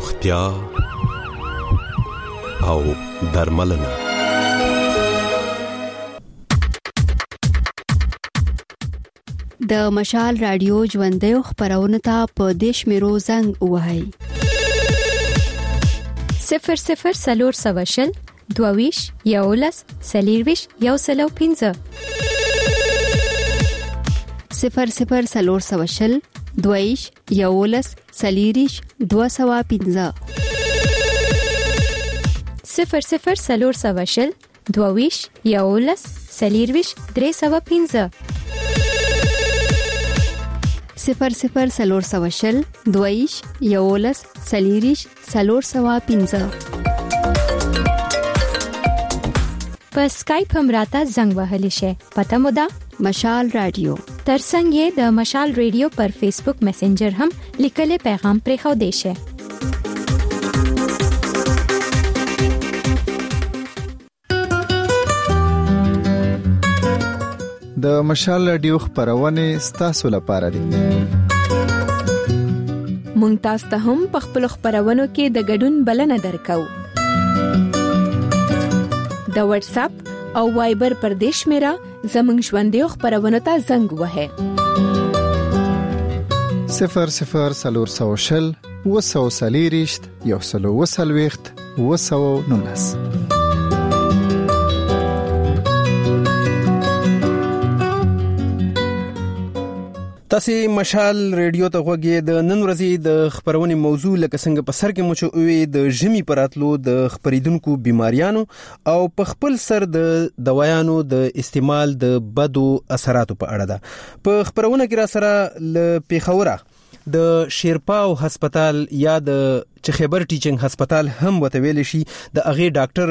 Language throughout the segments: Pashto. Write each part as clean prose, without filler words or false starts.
روغتیا او درملنه. د مشال رادیو ژوندۍ خبرونه ته په دیش میرو زنګ وهاي 00 22 یولس سلیرویش یو سلو 15 00 22 یولس سلیریش 215 00 22 یولس سلیرویش 315 00 22 یولس سلیریش 315 په سکایپ هم راته زنګ وهلی شي. پته مو ده مشال رادیو. ترڅنګ یې د مشال رادیو پر فیسبوک میسنجر هم لیکلي پیغام پرېښو دی شي. د مشال رادیو خبرونه ستاسو لپاره دي. مونږ تاسو ته هم په خپل خبرونو کې د ګډون بلنه درکو. د واتس اپ او وایبر پر دیش میرا زمنګ ژوندۍ خبرونه ته زنګ وهه 00 وسوسلیریشت یو سلو وسلويخت وسو نونس. تاسو مشال رادیو ته غوږی. د نن ورځې د خبرونې موضوع لکه څنګه په سر کې مو چوي د ژمي پراتلو د خبرېدونکو بیماریانو او په خپل سر د دوايانو د استعمال د بدو اثراتو په اړه ده. په خبرونه کې را سره ل پیښوره د شیرپاو هسپتال یا د خیبر ټیچنګ هسپتال هم وتویل شي د اغه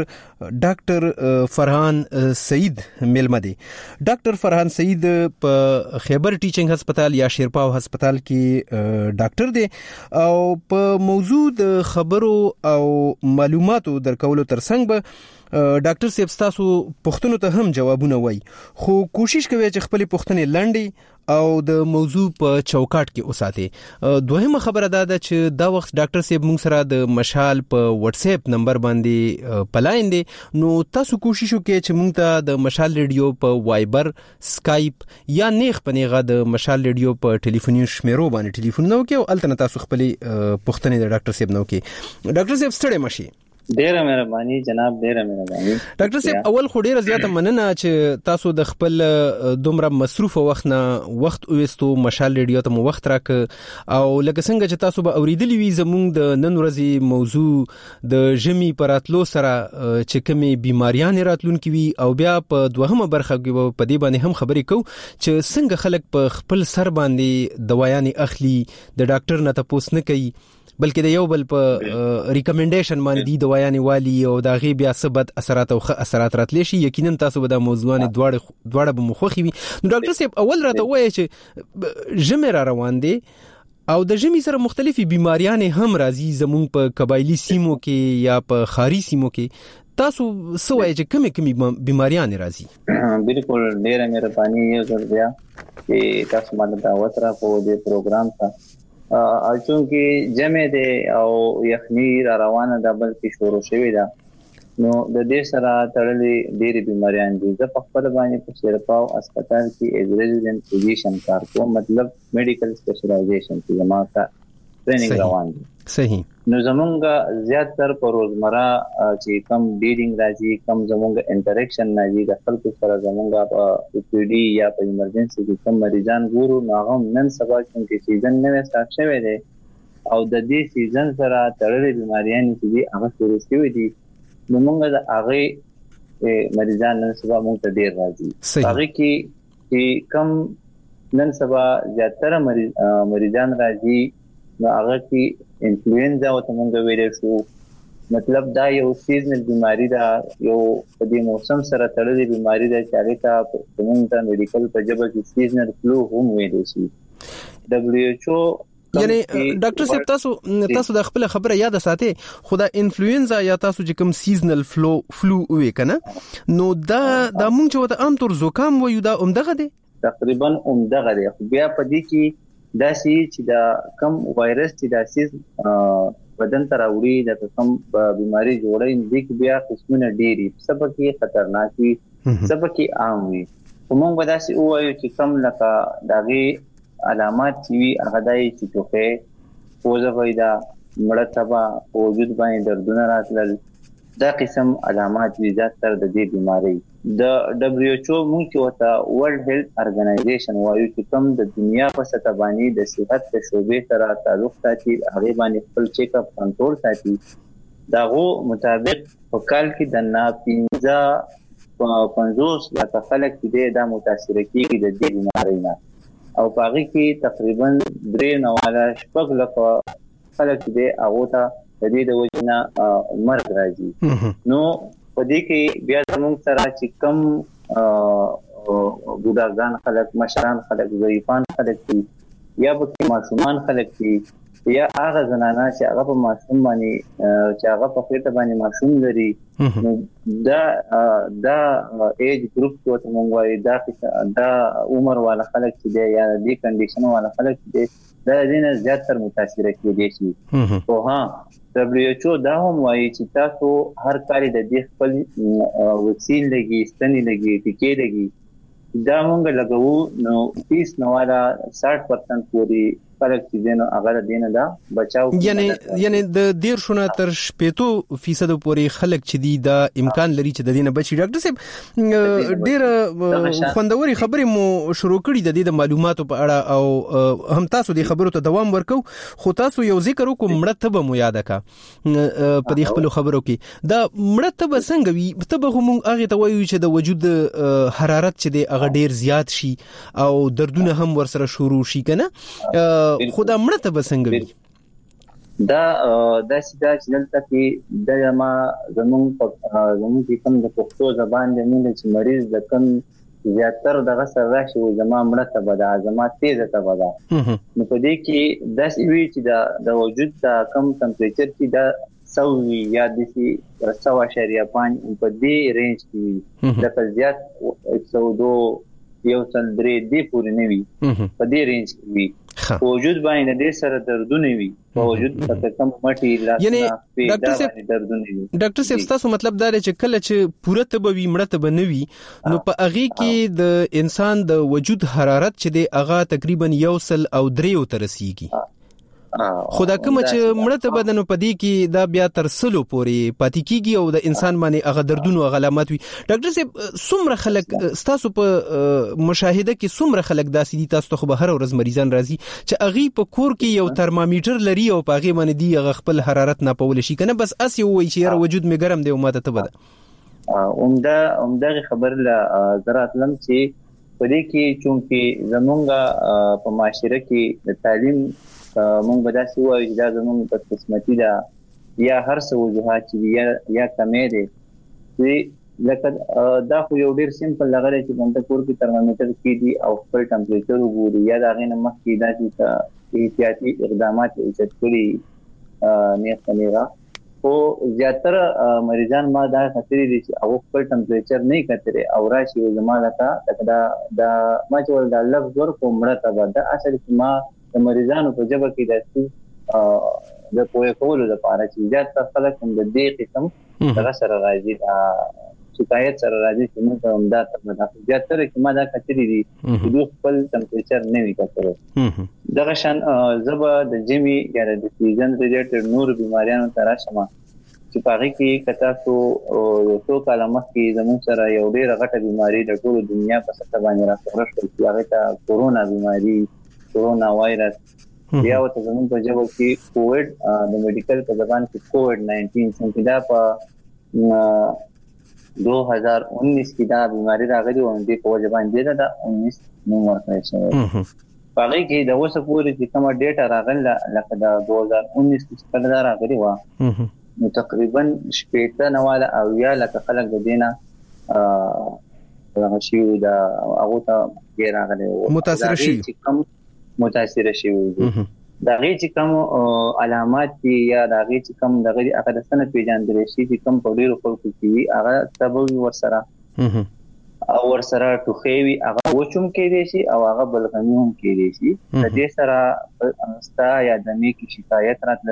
ډاکټر فرحان سعید ملمدي. ډاکټر فرحان سعید په خیبر ټیچنګ هسپتال یا شیرپاو هسپتال کې ډاکټر دی او په موضوع د خبرو او معلوماتو درکولو ترڅنګ به ډاکټر صاحب تاسو پوښتنو ته هم جوابونه وای، خو کوشش کوي چې خپل پوښتنې لنډي او د موضوع په چوکاټ کې اوساتي. دوهمه خبره دا ده چې دا وخت ډاکټر صاحب موږ سره د مشال په واتس اپ نمبر باندې پلاین دي، نو تاسو کوشش وکړئ چې موږ ته د مشال رادیو په وایبر، سکایپ یا نیغ پنیغه د مشال رادیو په ټلیفوني شمیرو باندې ټلیفون نو کې او الته تاسو خپل پوښتنې د ډاکټر صاحب نو کې. ډاکټر صاحب ستړي مشي. ډیره مهرباني جناب، ډیره مهرباني. ډاکټر صاحب اول خو ډیره زیاته مننه چې تاسو د خپل دومره مصروف وخت نه وخت اوستو مشال رادیو ته مو وخت راک او لکه څنګه چې تاسو به اوریدلی وي زموږ د نن ورځې موضوع د ژمي پراتلو سره چې کومې بیماریان راتلونکي وي او بیا په دوهمه برخه کې په دې باندې هم خبرې کوو چې څنګه خلک په خپل سر باندې دوايانې اخلي، د ډاکټر نه تاسو نه کوي بلکې د یو بل په ریکمنډیشن باندې دی دوايانې والی او دا غي بیا ثبت اثرات او اثرات راتلی شي. یقینا تاسو به د موضوعونه دواړه به مخوخي وي. نو ډاکټر صاحب اول راته وایي چې ژمي را روان دي او د ژمي سره مختلفي بیماریان هم راځي زموږ په قبایلی سیمو کې یا په خاري سیمو کې. تاسو سوای چې کومې بیماریان راځي؟ بالکل ډیره مهرباني یو ځل بیا چې تاسو باندې دعوت را په دې پروګرام ته چونکه جمع دي او یخنی را روانه ده بلکې شروع شوې ده، نو د دې سره تړلې ډېری بیماریان دي. زه په خپل باندې په شیرپاو هسپتال کې ایز ریزیډنټ فزیشن کار کوم، مطلب میډیکل سپیشلایزیشن کې زما کا ټریننګ روان دي. صحیح. نو زمونږه زیاتره په روزمره چې کم ډیلینګ راځي، کم زمونږه انټریکشن راځي د خلکو سره، زمونږه په پی ډي یا په ایمرجنسي کې کم مریضان ګورو، نو هغه نن سبا چې سیزن نوې سٹارټ شوی دی او د دې سیزن سره تړلې بیماریان چې هغه شروع شوې دي، نو موږ د هغه مریضان نن سبا موږ ته ډیر راځي. هغه کې کم نن سبا زیاتره مریضان راځي، نو هغه کې انفلوئنزا او څنګه ویل شو، مطلب دا یو سیزنل بیماری ده، یو په دې موسم سره تړلې بیماری ده چې هغه ته موږ ته میډیکل په جبه کې سیزنل فلو هم ویل شي. WHO یعنی ډاکټر صاحب تاسو د خپل خبره یاد ساتئ، خدا انفلوئنزا یا تاسو چې کوم سیزنل فلو وې کنه، نو دا موږ چې وته عام طور زکام وایو، دا عمدغه دی تقریبا عمدغه دی. بیا په دې کې دا چې دا کم وایرس چې دا سیز بدن ته راوړي د کوم بيماري جوړي دي کې بیا قسمونه ډېری سبب کې خطرناک وي سبب کې عام وي کومه بداسي وایو چې کم لکه داغي علامات وي هغه دای چې توخه پوزه پیدا مړه تبا وجود باندې دردونه راتلل دا قسم علامات وي زیاتره د دې بيماري د WHO مونږ وته ورلد هیلث ارګنایزیشن وایو چې کوم د دنیا په سطح باندې د صحت د شوبې سره تعلق ساتي هغه باندې خپل چیک اپ کنټرول ساتي داغو مطابق په کال کې د ناپینځه 50 لکه خلک چې دا متاثر کیږي د دې بيمارۍ نه او پاغي کې تقریبا 3.4 لکه خلک چې هغه ته د دې د وجنه مرګ راځي نو په دې کې بیا زموږ سره چې کم بوډاګان خلک مشران خلک ضعیفان خلک دي یا په معصومان خلک دي یا هغه زنانه چې هغه په معصوم باندې چې هغه په خېټه باندې معصوم لري دا ایج ګروپ ته موږ وایي دا عمر والا خلک چې دی یا دې کنډیشن والا خلک چې دی دا دینه زیاتره متاثر کېدي شي او ها WHO دا هم وایي چې تاسو هر کال د دې خپل وسیل لګي ستنې لګي ټیکې لګي دا مونږ لګو نو 30 نواله 60% پوری فرق چې دینو هغه دینه دا بچاو یعنی د 10 تر 50% پورې خلک چې دی دا امکان لري چې د دینه بچي ډاکټر صاحب ډېر خوندوري خبرې مو شروع کړې د دې معلوماتو په اړه او هم تاسو د خبرو ته دوام ورکو خو تاسو یو ذکر وکړو مرتبه مو یاد کا په دې خپل خبرو کې دا مرتبه څنګه وي ته به موږ هغه ته وایو چې د وجود حرارت چې دی هغه ډېر زیات شي او دردونه هم ورسره شروع شي کنه خدا مرتبه څنګه وي دا سیدا چې دلته کې د ما زموږ کې کوم د پښتو زبان د موږ چې مریض د کوم زیاتره دغه سره راشي زما مرتبه د ازمات تیزه تبه ده نو په دې کې د وی چې د وجود د کم ټمپریچر کې د سوي یا د 100.5 په دې رینج کې د زیات 102 یو سل درې دی پورې نه وي په دې رینج کې وي وجود باندې د سره دردونه وي وجود په کم مټي یعنی ډاکټر صاحب تاسو مطلب دا دی چې کله چې پوره تبه وي مړه تبه نه وي نو په اغه کې د انسان د وجود حرارت چې دی اغه تقریبا 103 تر رسیدي خدا کوم چې مړه بدن په دې کې دا بیا تر سلو پورې پاتې کیږي او د انسان باندې هغه دردونو علامات وي ډاکټر صاحب څومره خلک تاسو په مشاهده کې څومره خلک داسې دي تاسو خو به هر ورځ مریضان راځي چې اغه په کور کې یو ترمامیټر لري او په هغه باندې دی هغه خپل حرارت نه پول شي کنه بس اسی وایي چې وجود می ګرم دی او ماته ته بده عمده خبر لا زراعت لم چې په دې کې چونکی زمونږه په معاشره کې د تعلیم مونږ به داسې وایو چې دا زمونږ په قسمتي ده یا هر څه وجوهات چې یا کمې دي چې لکه دا خو یو ډېر سیمپل لغړی چې بنده کور کې ترمامیټر کېږي او خپل ټمپریچر وګوري یا د هغې نه مخکې دا چې احتیاطي اقدامات ایجاد کړي نیغه خو زیاتره مریضان ما دا خطرې دي چې هغه خپل ټمپریچر نه کتري او راشي زما لکه دا ما چې ول دا لفظ ورکو مړه ته دا اصل چې ما د مریضانو په جبه کې د پوهه کولو لپاره چې زیات خلک هم د دې قسم دغه سره راځي شکایت سره راځي چې موږ هم دا تاسو زیات تر کې ما دا کتري دي چې دوی خپل ټمپریچر نه وي کتره دغه شان زبا د جمی یا د سیزن ریلیټډ نور بیماریانو تر شمه چې پاره کې کتا سو یو څو کال مخکې زموږ سره یو ډېر غټه بیماری د ټول دنیا په سطح باندې راځي چې هغه ته کورونا بیماری کورونا وایرس یا وته زموږ په جواب کې کووډ د میډیکل په زبان کې کووډ 19 څنګه دا په 2019 کې دا بیماری راغلی و د په زبان دی دا 19 نو ورته شوی پاره کې د اوسه پورې چې کومه ډیټا راغله لکه دا 2019 کې کله دا راغلی و نو تقریبا شپږ نواله او یا لکه خلک د دینه هغه شی دا هغه ته غیر راغلی متاثر شي متاثر شي دا غي چې کوم علامات دي یا دا غي چې کوم دغه هغه د سنت پیژندل شي چې کوم په ډیرو خلکو کې هغه سبب ورسره او ورسره ټوخېوي هغه وچوم کېدي شي او هغه بلغمي هم کېدي شي د دې سره ستا یا د میکی شکایت راتللو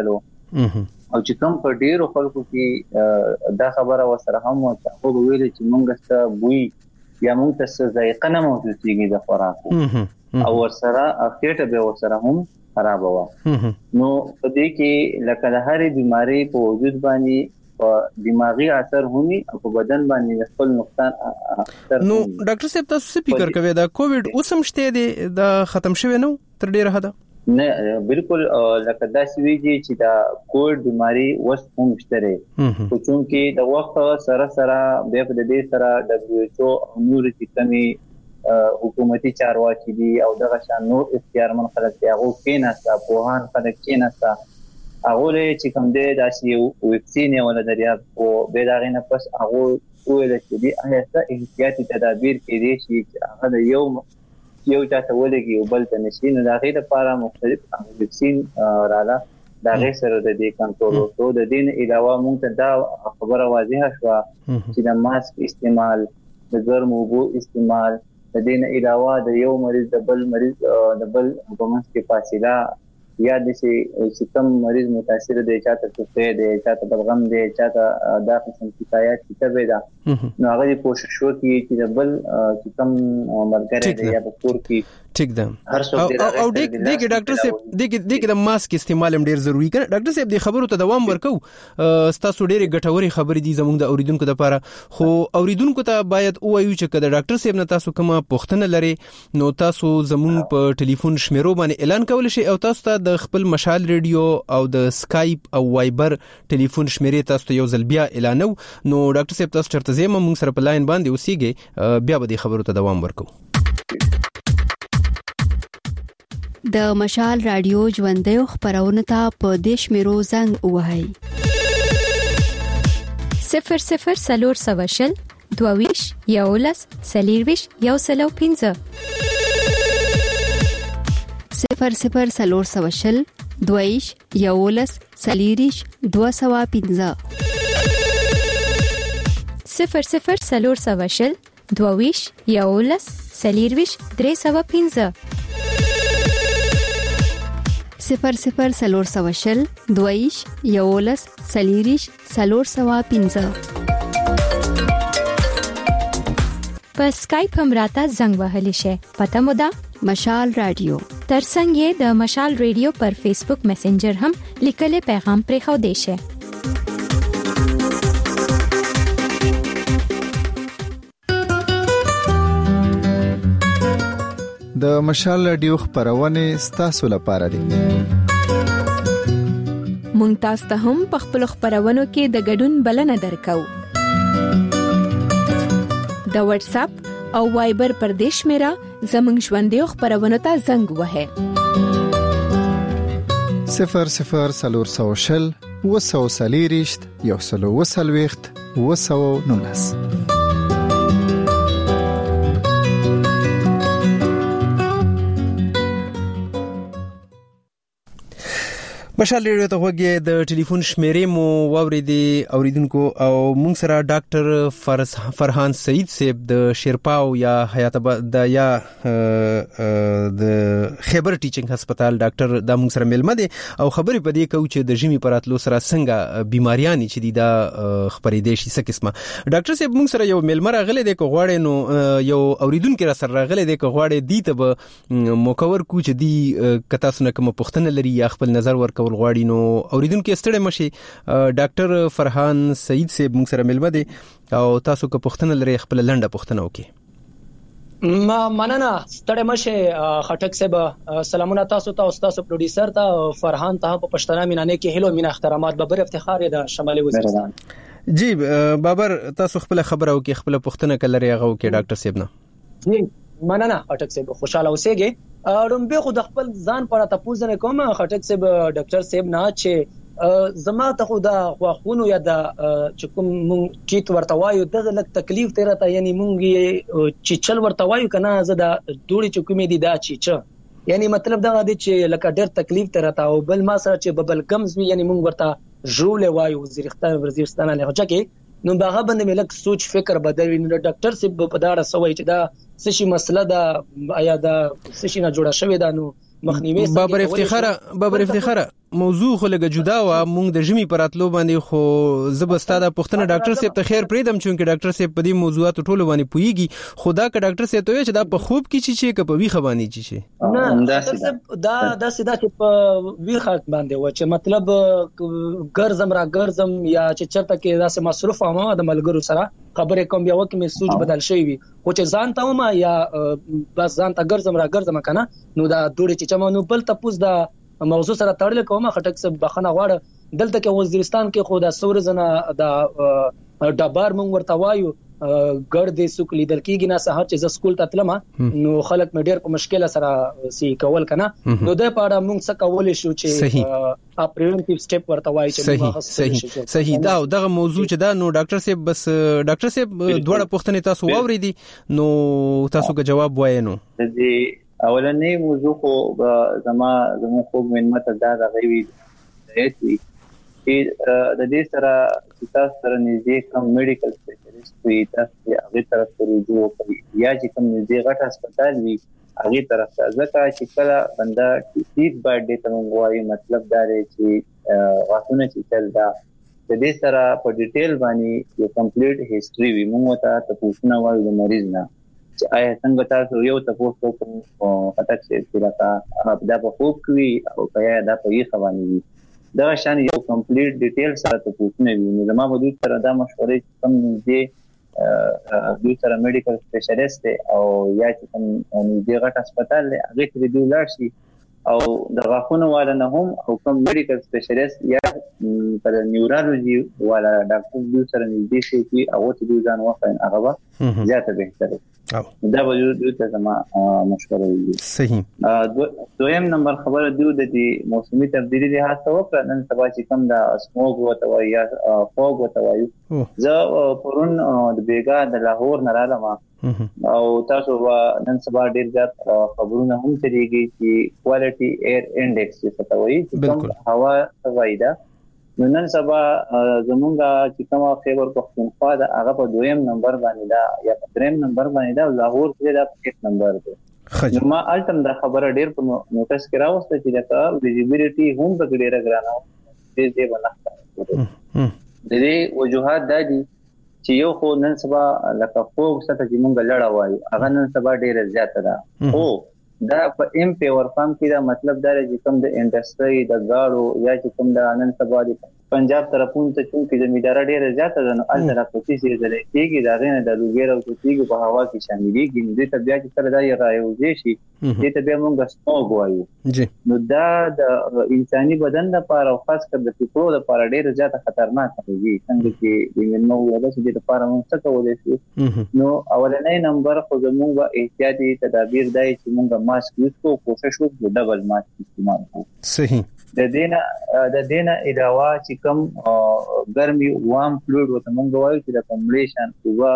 او چې کوم په ډیرو خلکو کې دا خبره وسره هم او هغه ویل چې موږ څه بوي یا موږ څه ذایقه نه موجود کیږي د خوراکو او ورسره اخیټه به ورسره هم خراب و. نو په دې کې لکه د هرې بیماری په وجود باندې په دماغي اثر هونی او په بدن باندې خپل نقصان اثر. نو ډاکټر صاحب تاسو څه فکر کوئ دا کووډ اوسم شته دی دا ختم شوی نو تر ډیره حد؟ نه بالکل لکه دا سویږي چې دا کووډ بیماری وس هم شته خو چونکې د وخت سره به په دې سره WHO او نور کمی حکومتي چارواکي دي او دغه شان نور اختیارمن خلک دی هغه کېناسته پوهان خلک کېناسته هغه چې کوم دی دا چې ویکسین ولا دریاب او به دا غینه پس هغه ویل چې دی هغه احتیاطي تدابیر کې دي چې هغه د یو چاته ولګي او بل ته نشي نو دا غي لپاره مختلف ویکسین رااله دا غي سره د دې کنټرول او د دین علاوه مونږ ته دا خبره واضحه شو چې د ماسک استعمال د ګرم اوبو استعمال د دین علاوه د یو مریض د بل مریض د بل په منځ کې فاصله یا د چې کوم مریض متاثر دی چاته څه دی چاته بلغم دی چاته دا قسم شکایت کیږي دا نو هغه کوشش وکړي چې د بل چې کوم مرګره دی یا په کور کې ٹھیک ده او دغه ډاکټر صاحب دغه د ماسک استعمال هم ډیر ضروری کړه. ډاکټر صاحب د خبرو ته دوام ورکو تاسو ډیره ګټوري خبرې دي زموږ د اوریدونکو لپاره خو اوریدونکو ته باید وایو چې کله ډاکټر صاحب نه تاسو کومه پوښتنه لري نو تاسو زموږ په ټلیفون شمیرو باندې اعلان کول شي او تاسو ته د خپل مشال ریډیو او د سکایپ او وایبر ټلیفون شمیرې تاسو ته یو ځل بیا اعلانو. نو ډاکټر صاحب تاسو چرته زما موږ سره په لاین باندې اوسېږئ بیا به د خبرو ته دوام ورکو. د مشال رادیو ژوندۍ خبرونه ته په دیش میرو زنګ وهاي 00 سلور سواشل دوویش یولس سلیرویش یوسلو 15 00 سلور سواشل دوویش یولس سلیریش 215 00 سلور سواشل دوویش یولس سلیرویش 315 00 سلور سواشل دویش یولس سلیریش سلور سوا 15 په سکایپ هم راته زنګ وهلی شي پته مو ده مشال رادیو ترڅنګ یې د مشال رادیو پر فیسبوک میسنجر هم لیکلي پیغام پرې خو دی شي. د مشال رادیو خبرونه ستاسو لپاره دي. مونږ تاسو ته هم په خپل خبرونو کې د ګډون بلنه درکو. د واتس اپ او وایبر پر دیش میرا زمنګ ژوندۍ خبرونه ته زنګ وهه 00 سلور سواشل وسو سلیریشت یوسلو وسلويخت وسو نونس. مشال ریډیو ته وګورئ د ټلیفون شمیرې مو واوریدي اوریدونکو او مونږ سره ډاکټر فرحان سعید صاحب د شیرپاو یا حیات د یا د خیبر ټیچینګ هسپتال ډاکټر د مونږ سره ملمه دي او خبرې پدې کوي چې د ژمي پراتلو سره څنګه بیماریاں چې دي دا خبرې دي شي څه قسمه. ډاکټر صاحب مونږ سره یو ملمه راغله د کوغواړې نو یو اوریدونکو را سره راغله د کوغواړې دي ته مکور کو چې دی کتا سونه کوم پښتنه لري یا خپل نظر ورکو غواړي نو اوریدونکو ستړي مشي ډاکټر فرحان سعید صاحب موږ سره ملمه دي او تاسو کو پښتنه لري خپل لنډه پښتنه وکي. ما مننه ستړي مشي خټک صاحب سلامونه تاسو ته او تاسو پروډوسر ته فرحان ته په پښتنه مینانه کې هلو مینا احترامات ببر افتخار د شمالي وزیرستان. جی بابر تاسو خپل خبره وکي خپل پښتنه کلري هغه وکي ډاکټر صاحب نه. جی مننه خټک صاحب خوشاله اوسئ. رومبه خو د خپل ځان پر تاسو نه کوم خټک صاحب ډاکټر صاحب نه چې زما ته خو دا خواخونو یا د چکم مونږ کیت ورته وایو دغه لک تکلیف تیرته یعنی مونږ چې چل ورته وایو کنه زه دا دوړي چکمې دي دا چې یعنی مطلب دا دی چې لکه ډېر تکلیف تیرته او بل ما سره چې ببل کمز یعنی مونږ ورته ژول وایو وزیرستان له هغه نو باغه باندې ملک سوچ فکر بدلوي. نو ډاکټر صاحب په داړه سوي چې دا سشي مسله دا آیا دا سشي نه جوړه شوې ده نو مخنیوي بابر افتخار موضوع خو لګه جدا و مونږ د ژمي پراتلو باندې خو زبستاده پښتنه ډاکټر صاحب ته خیر پریدم چې ډاکټر صاحب په دې موضوعات ټولو باندې پويږي خدا که ډاکټر صاحب ته چې دا په خوب کې چې په وی خبانی چې نه دا سیده چې په وی خاک باندې و چې مطلب ګرځم یا چې چرته کې داسې مصروف ما د ملګرو سره خبرې کوم بیا وکه مې سوچ بدل شي وي خو چې ځان ته ما یا بس ځان ته ګرځم کنه نو دا دوړي چې چمنو بل تپوس دا موضوع سره تړل کومه خټک څه بخنه غواړه دلته کې وزیرستان کې خو د سورزنه د ډبار مونږ ورته وایو ګړ دې سوق لیدل کېږي نه سهار چې ز سکول ته تلم نو خلک مې ډېر په مشکله سره سی کول کنه نو د پاړه مونږ څه کول شو چې پریونټیو سټپ ورته وایي چې صحیح دا دغه موضوع چې دا نو ډاکټر صاحب بس ډاکټر صاحب دوړه پوښتنه تاسو واورېدي نو تاسو کا جواب وایي نو اولنې موضوع خو زمو خوب منمت دا غوي دی چې د دې سره چې تاسو سره نږدې کوم میډیکل سپیشلیست وي تاسو هغه طرف ته رجوع کوي یا چې کوم نږدې غټ هسپتال وي هغه طرف ته ځکه چې کله بندا کیس باندې ته وایي مطلب دا دی چې غاښونه چې تل دا د دې سره په ډیټیل باندې یو کمپلیټ هیستوري وي موږ ته پوښتنه وایو د مریض نه چې آیا څنګه تاسو یو تاسو کوم خطر چې راته دا په خوب کې او کیا دا په یې خواني وي دا شان یو کمپلیټ ډیټیل سره تاسو نه وي نو زما په دې سره دا مشورې کوم دې دوی سره میډیکل سپیشلیست او یا چې کوم دې غټ هسپتال هغه ته دی لاړ شي او د غاښونو والا نه هم او کوم میډیکل سپیشلیست یا پر نیورولوژي والا ډاکټر دوی سره نږدې شي چې او ته دوی ځان وخاین هغه زیاته بهتره دا به دوی ته زما مشوره وي صحیح دویم نمبر خبره دوی د دې موسمي تبدیلی له حساب وکړه نن سبا چې کوم دا سموګ وته وای یا فوګ وته وای زه پرون د بیګا د لاهور نه رالم او تاسو نن سبا ډیر زیات خبرونه هم چلیږي چې کوالټي ایر انډیکس څه ته وایي چې هوا سوایدا نن سبا زمونږه چې کومه خیبر پختونخوا دا هغه په دویم نمبر باندې دا یا په دریم نمبر باندې دا لاهور کې دا په 1 نمبر دی نو ما الټم دا خبره ډیر په نوټس کې راوسته چې دا ویزیبিলিټي هم په ډیره ګرانه دې باندې د دې وجوهات دا دي چې یو خو نن سبا لکه فوق څه چې مونږ لړا وایو هغه نن سبا ډیره زیاته ده او دا په ام پی ور فارم کې دا مطلب دا چې کوم د انډستری د گاړو یا چې کوم د نن سبا د پنجاب طرفونو ته چې زمیندار ډیره زیاته ده نو الته راځي چې د لېږي دا غنه د لوګیر او چې په هوا کې شاملېږي نو د طبيعت سره دا یو رايوځي شي د طبيعت مونږ سموګ وایو نو دا د انساني بدن لپاره او خاص کر د فکرو لپاره ډیره زیاته خطرناک دی څنګه چې د نو ولا چې د لپاره مونږ څه کولای شو نو اولنې نمبر خو زموږ احتیاطي تدابیر دای چې مونږ ماسک یوز کوو کوشش وکړو ډبل ماسک استعمال کوو صحیح د دینه علاوه چې کوم ګرمي وام فلوید وته مونږ وایو چې د کمبلیشن هوا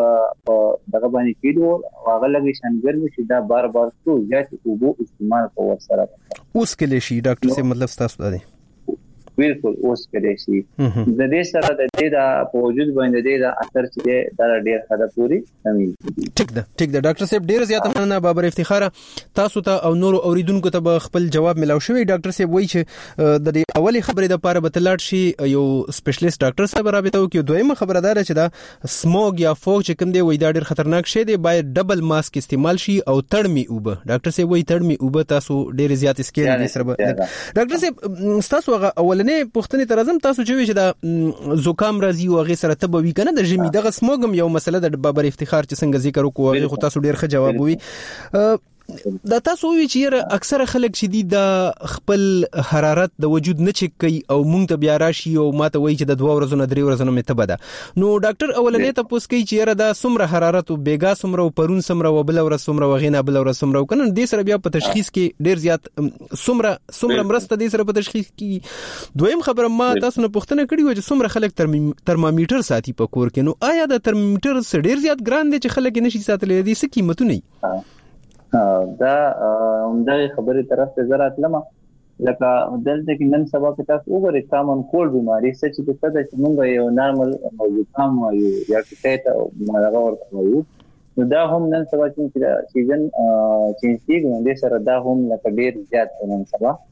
دغه باندې کېدو هغه لګي شان ګرمي چې دا بار څو زیات اوبو استعمال کوو سره اوس کله شي ډاکټر صاحب مطلب تاسو دی بالکل اوس کېږي شي د دې سره د دې د موجود باندې د اثر چې دا ډېر حدا پوری کمی ټیک ده ډاکټر صاحب ډېر زیات مننه بابر افتخار تاسو ته او نور اوریدونکو ته خپل جواب ملاو شوی ډاکټر صاحب وایي چې د دې اولی خبرې د پاره به تلاړ شي یو سپیشلیست ډاکټر صاحب رابطه وکړي دویمه خبره ده چې دا سموګ یا فوګ چې کوم دی وای دا ډېر خطرناک شی دی باید ډبل ماسک استعمال شي او تړمي اوبه ډاکټر صاحب وایي تړمي اوبه تاسو ډېر زیات اسکیل دي سره ډاکټر صاحب تاسو اولنې پښتنې ترازم تاسو چې دا زکام راځي او هغه سره تبوي کنه د ژمي دغه سموګم یو مسله د بابر افتخار چې څنګه ذکر وکړو هغه تاسو ډیر ښه جواب وي دا تاسو وی چې اکثر خلک چې د خپل حرارت د وجود نه چک کوي او مونږ ته بیا راشي او ماته وایي چې د 2 ورځې نه 3 ورځې نه مته بده نو ډاکټر اولنې ته پوس کوي چې دا سمره حرارت او بیګا سمره او پرون سمره او بل ورځ سمره وغینا بل ورځ سمره کنه دې سره بیا په تشخیص کې ډیر زیات سمره مرسته دې سره په تشخیص کې دویم خبره ما تاسو نه پوښتنه کړې و چې سمره خلک ترمامیټر ساتي په کور کې نو آیا د ترمامیټر سره ډیر زیات ګران دي چې خلک نشي ساتلې دي څه قیمتونه دا همدغه خبرې طرف ته زراعت لمه لکه دلته کې نن سبا کې تاسو وګورئ کامن کولډ بیماری څه چې څه د موږ یو نارمل زکام وایو یا کیته ماغه ورته وایو نو دا هم نن سبا چې سیزن چینج کیږي نو د سره دا هم لکه ډیر زیات نن سبا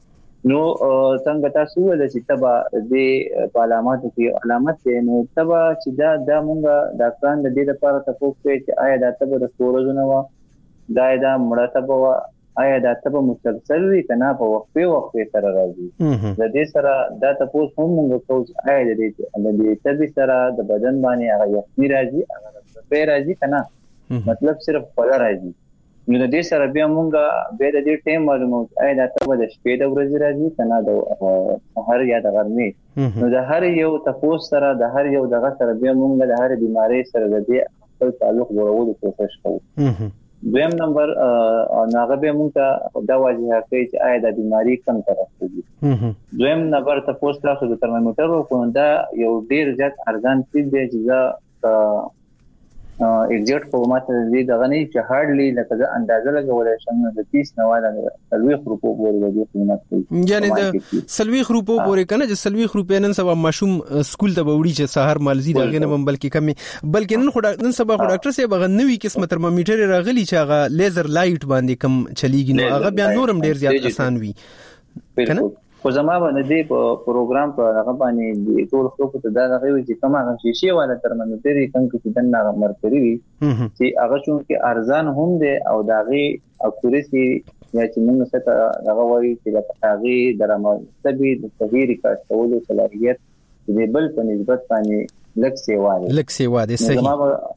نو څنګه تاسو ول چې تبا د علاماتو کې علامت نو تبا چې دا مونږه ډاکټران د دې لپاره تاسو چې آیا دا تبا د سورزونه و دا مرتبه و آیا دا تبا مسلسل وي کنه په وقفه سره راځي د دې سره دا تاسو هم مونږ کوم آیا د دې تبي سره د بدن باندې هغه یخني راځي هغه په راځي کنه مطلب صرف خلا راځي نو د دې سره بیا مونږه به د دې ټیم معلومو آیا دا تبا د شپې د ورځې راځي کنه د سحر یا د غرمې نو د هر یو تاسو سره د هر یو دغه سره بیا مونږ د هر بیماری سره د دې خپل تعلق جوړولو کوشش کوو دویم نمبر ناغه به مونږه دا واجهه کوي چې آیا د بیماری کم طرف دي دویم نمبر تاسو تاسو د ترمامیټر کو دا یو ډیر زیات ارزان څه دی چې اگزیټ فورمات دې دغه نه چې هارډلی لکه اندازه لګولای شم د 30 نواله 30 روپو پورې د قیمت کوي یعنی د 30 روپو پورې کنه چې 30 روپې نن سبا ماشوم سکول ته وړي چې سحر مالزي دغه نه بلکې کمی بلکې نن سبا ډاکټر صاحب غو نوې قسمه ترمامیټر راغلی چې هغه لیزر لایټ باندې کم چلیږي نو هغه بیا نورم ډیر زیات آسان وي کنه خو زما باندې د پروګرام په هغه باندې ټول خلکو ته دا غوي چې کومه شیشه والا ترمامیټر کوم چې دنه مرکري وي چې هغه چون کې ارزان هم دي او داغي اکوريسي یا چې موږ څه هغه وایي چې هغه درمستبي د تغییر کاټولو صلاحیت د بل په نسبت باندې لک سیوا دي صحیح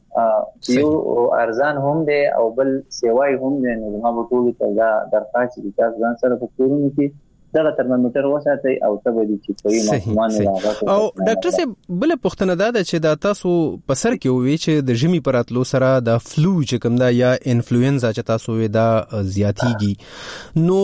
یو ارزان هم دي او بل سیوای هم دي نو ما په ټول ته دا درخواست دي چې ځان سره په کورونو کې دا ترمامیټر وساتي او تبدي چې کوي ماشومان راغله او ډاکټر صاحب بل پوښتنه ده چې دا تاسو په سر کې وی چې د ژمي پراتلو سره د فلو چې کوم دا یا انفلوئنزا چې تاسو وی دا زیاتیږي نو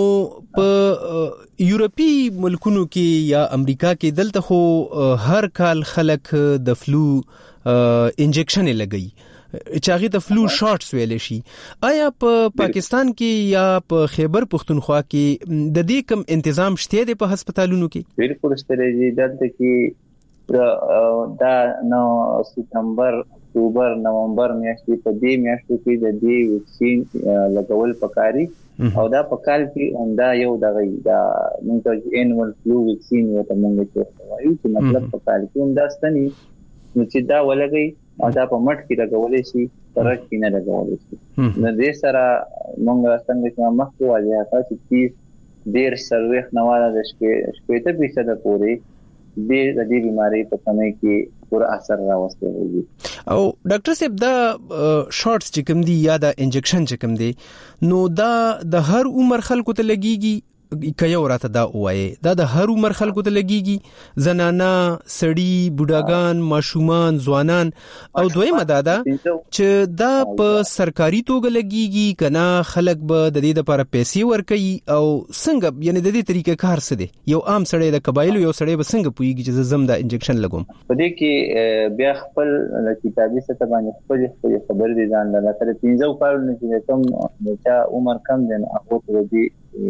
په یورپی ملکونو کې یا امریکا کې دلته خو هر کال خلک د فلو انجکشن لګي چاغي د فلو شاټس ویل شي آیا په پاکستان کې یا په خیبر پختونخوا کې د دې کوم تنظیم شته دی په هسپتالونو کې بالکل شته دی دلته کې دا نو سپتمبر اکتوبر نومبر میاشتې په دې میاشتو کې د دې ویکسین لګول پکاري او دا په کال کې همدا یو دغه دا موږ انوال فلو ویکسین وته موږ ته وایو چې مطلب په کال کې همدا ستني نو چې دا ولګي او دا په مټ کې لګولې شي ترک کې نه لګولې شي نو دې سره موږ څنګه چې مخکې واجهه چې ډیر سرویخ نواله د شپې ته 20% پورې د دې بیماری په کمې کې پورا اثر راوستي وي او ډاکټر صاحب دا شارټس چې کوم دی یا دا انجکشن چې کوم دی نو دا د هر عمر خلکو ته لګيږي کيو راته دا وایي دا د هر عمر خلکو ته لګيږي زنانا سړی بوډاګان ماشومان ځوانان او دویمه دا چې دا په سرکاري توګه لګيږي کنا خلک به د دې لپاره پیسې ورکړي او څنګه یعنی د دې طریقې کار څه دی یو عام سړی د قبایلو یو سړی به څنګه پويږي چې زم دا انجکشن لګوم په دې کې بیا خپل کتابي څه باندې خپل خبر دي ځان له تر 15 کالونو چې کوم چې عمر کم دي هغه ته دي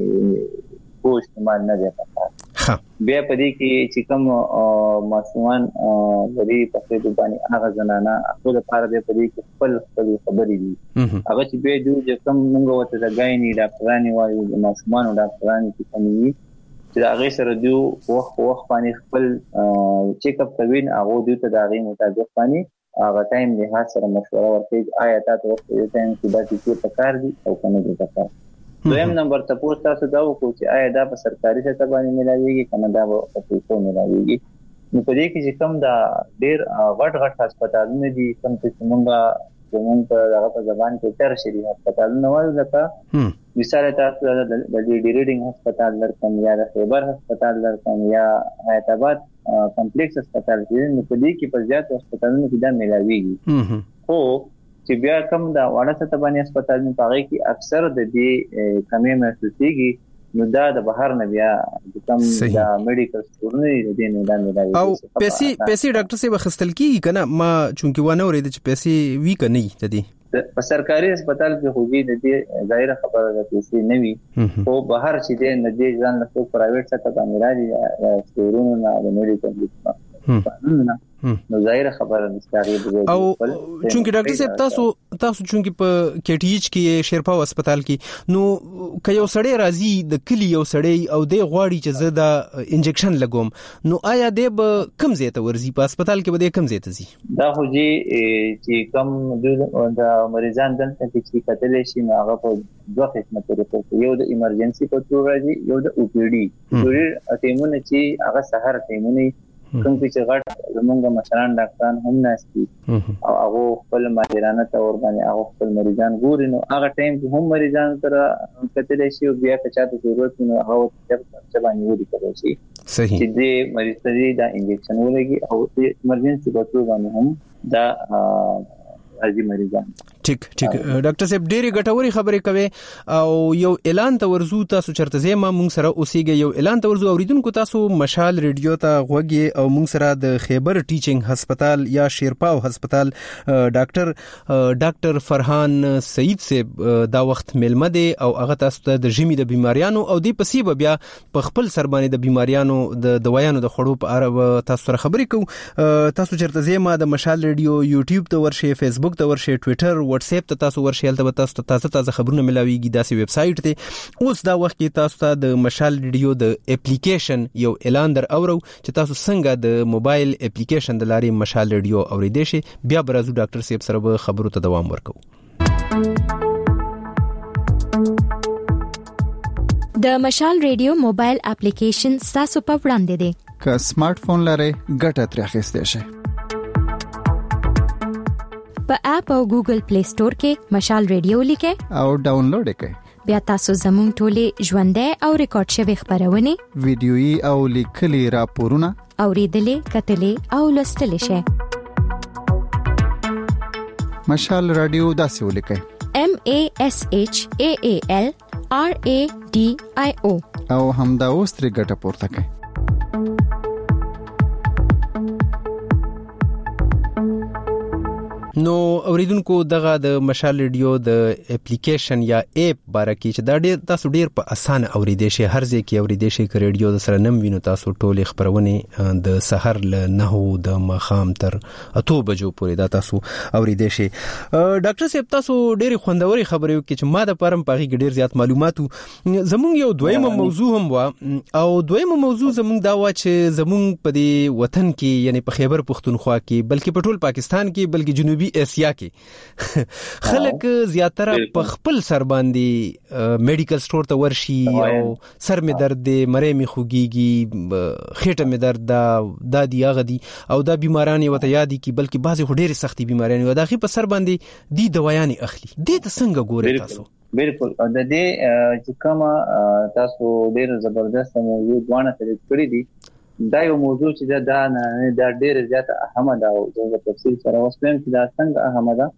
کو استعمال نه دی پکار بیا په دې کې چې کوم ماشومان غری په دې باندې هغه زنانه خپل لپاره دې په دې کې خپل خبرې دي هغه چې به دوی کوم موږ وته د غایني ډاکټرانو وایو د ماشومان ډاکټرانو چې کومي چې هغه سره دوی وخت باندې خپل چیک اپ کوي هغه دوی ته د هغه مطابق باندې هغه ټایم له سره مشوره ورکړي آیا تاسو وخت ټایم کې دا چې پکار دي او کنه دي پکار دویم نمبر تاسو دا وکړو چې آیا دا په سرکاري سطح باندې ملایوي کنه دا په پیسو ملایوي نو په دې کې چې کوم دا ډیر غټ هسپتالونه دي کوم چې موږ په زبان کې ترشري هسپتالونه وایو ځکه مثال تاسو د ډي ریډینګ هسپتال درکم یا د خیبر هسپتال درکم یا حیات آباد کمپلیکس هسپتال نو په دې کې په زیات هسپتالونو کې دا ملایوي خو چې بیا کوم دا وړه ته باندې هسپتالونه پاره کې اکثر د دې کمې محسوسيږي نو دا د بهر نه بیا کوم دا میډیکل سټورونه دي نه دا نه او پیسې ډاکټر صاحب خستل کیږي کنه ما چونکی ونه ورید چې پیسې وی کني ته دي په سرکاري هسپتال کې خو دې د ظاهر خبره ده پیسې نه وي او بهر چې دې نه دي ځان له پرایویټ سطح باندې راځي سټورونه نه د میډیکل نو ظاهر خبره نشته. او چونکی ډاکټر صاحب تاسو چونکی په KTH کې شیرپا هسپتال کې نو که یو سړی راځي د کلی یو سړی او د غواړي چې زه دا انجکشن لګوم نو آیا د کم ځای ته ورځي په هسپتال کې به د کم ځای ته ځي؟ دا خو چې کم د مریضان دلته چې کتل شي نو هغه په دوه قسمه طریقو، یو د ایمرجنسي په تور راځي، یو د OPD ډېر ټیمونه چې هغه سحر ټیمونه کوم چې غټ زمونږ مشران ډاکټران هم ناشتي او هغه خپل ماهرانه تور باندې هغه خپل مریضان ګوري نو هغه ټایم هم مریضان تر کتل شي او بیا که چاته ضرورت نو هغه څه باندې ودی کوي شي صحیح چې د مریض ته دا انجکشن ولګي او ایمرجنسي په تور باندې هم دا ازي مریضان. ټیک ډاکټر صاحب ډېری ګټوري خبرې کوي او یو اعلان ته ورزو تاسو چرته زما مونږ سره اوسېږي یو اعلان ته ورزو اوریدونکو تاسو مشال ریډیو ته غوږی او مونږ سره د خیبر ټیچینګ هسپتال یا شیرپاو هسپتال ډاکټر فرحان سعید صاحب دا وخت ملمه دي او هغه تاسو ته د ژمي د بیماریانو او د پسیبه بیا په خپل سر باندې د بیماریانو د دوايانو د خړو په اړه تاسو سره خبرې کوو. تاسو چرته زما د مشال ریډیو یوټیوب ته ورشي، فیسبوک ته ورشي، ټوئیټر واتس اپ ته تاسو ورشي، البته تاسو تازه خبرونه ملاويږي داسې ویب سټ ته. اوس دا وخت کې تاسو ته د مشال ریډیو د اپلیکیشن یو اعلان در اورو چې تاسو څنګه د موبایل اپلیکیشن د لارې مشال ریډیو اوریدئ شي. بیا برازو ډاکټر صاحب سره به خبرو ته دوام ورکو. د مشال ریډیو موبایل اپلیکیشن تاسو په وړاندې دی. که سمارټ فون لرئ ګټه ترې اخیستئ شئ. په اپ او ګوګل پلی سٹور کې مشال ریډیو لیکئ او ډاونلوډ کړئ. بیا تاسو زموږ ټولې ژوندۍ او ریکارډ شوی خبرونه ویډیويي او لیکلي راپورونه اوریدلې کتلې او لوستلې شئ. مشال رادیو داسې ولیکئ MASHAAL RADIO او همدا اوس ترې ګټه پورته کړئ. نو اوریدونکو دغه د مشال ریډیو د اپلیکیشن یا اپ باره کې چې دا تاسو ډیر په اسانه اوریدئ شئ، هر ځای کې اوریدئ شئ. که ریډیو د سره نم وینو تاسو ټولې خبرونه د سحر له 9 د ماخام تر 8 بجو پورې دا تاسو اوریدئ شئ. ډاکټر صاحب تاسو ډیر خوندوري خبرې وکړي چې ما د پرم پاغي ډیر زیات معلوماتو. زموږ یو دویمه موضوع هم وا او دویمه موضوع زموږ دا وا چې زموږ په دې وطن کې یعنی په خیبر پختونخوا کې بلکې په ټول پاکستان کې بلکې جنوبي اسیا کې خلک زیاتره په خپل سر باندې میډیکل سٹور ته ورشي او سر می درد دی، مړې می خوږیږي، خېټه می درد دا دی هغه دی او دا بیمارانی وته یادي کی بلکې بعضی ډېرې سختي بیمارانی و دا خې په سر باندې دی دوايانې اخلي. دې ته څنګه ګورئ تاسو؟ بالکل د دې چې کومه تاسو ډېر زبردست موضوع غواړئ ترې کړی دي. دا یو موضوع چې دا ډېر زیاته اهمه ده او د تفصیل سره وسپم چې دا څنګه اهمه ده.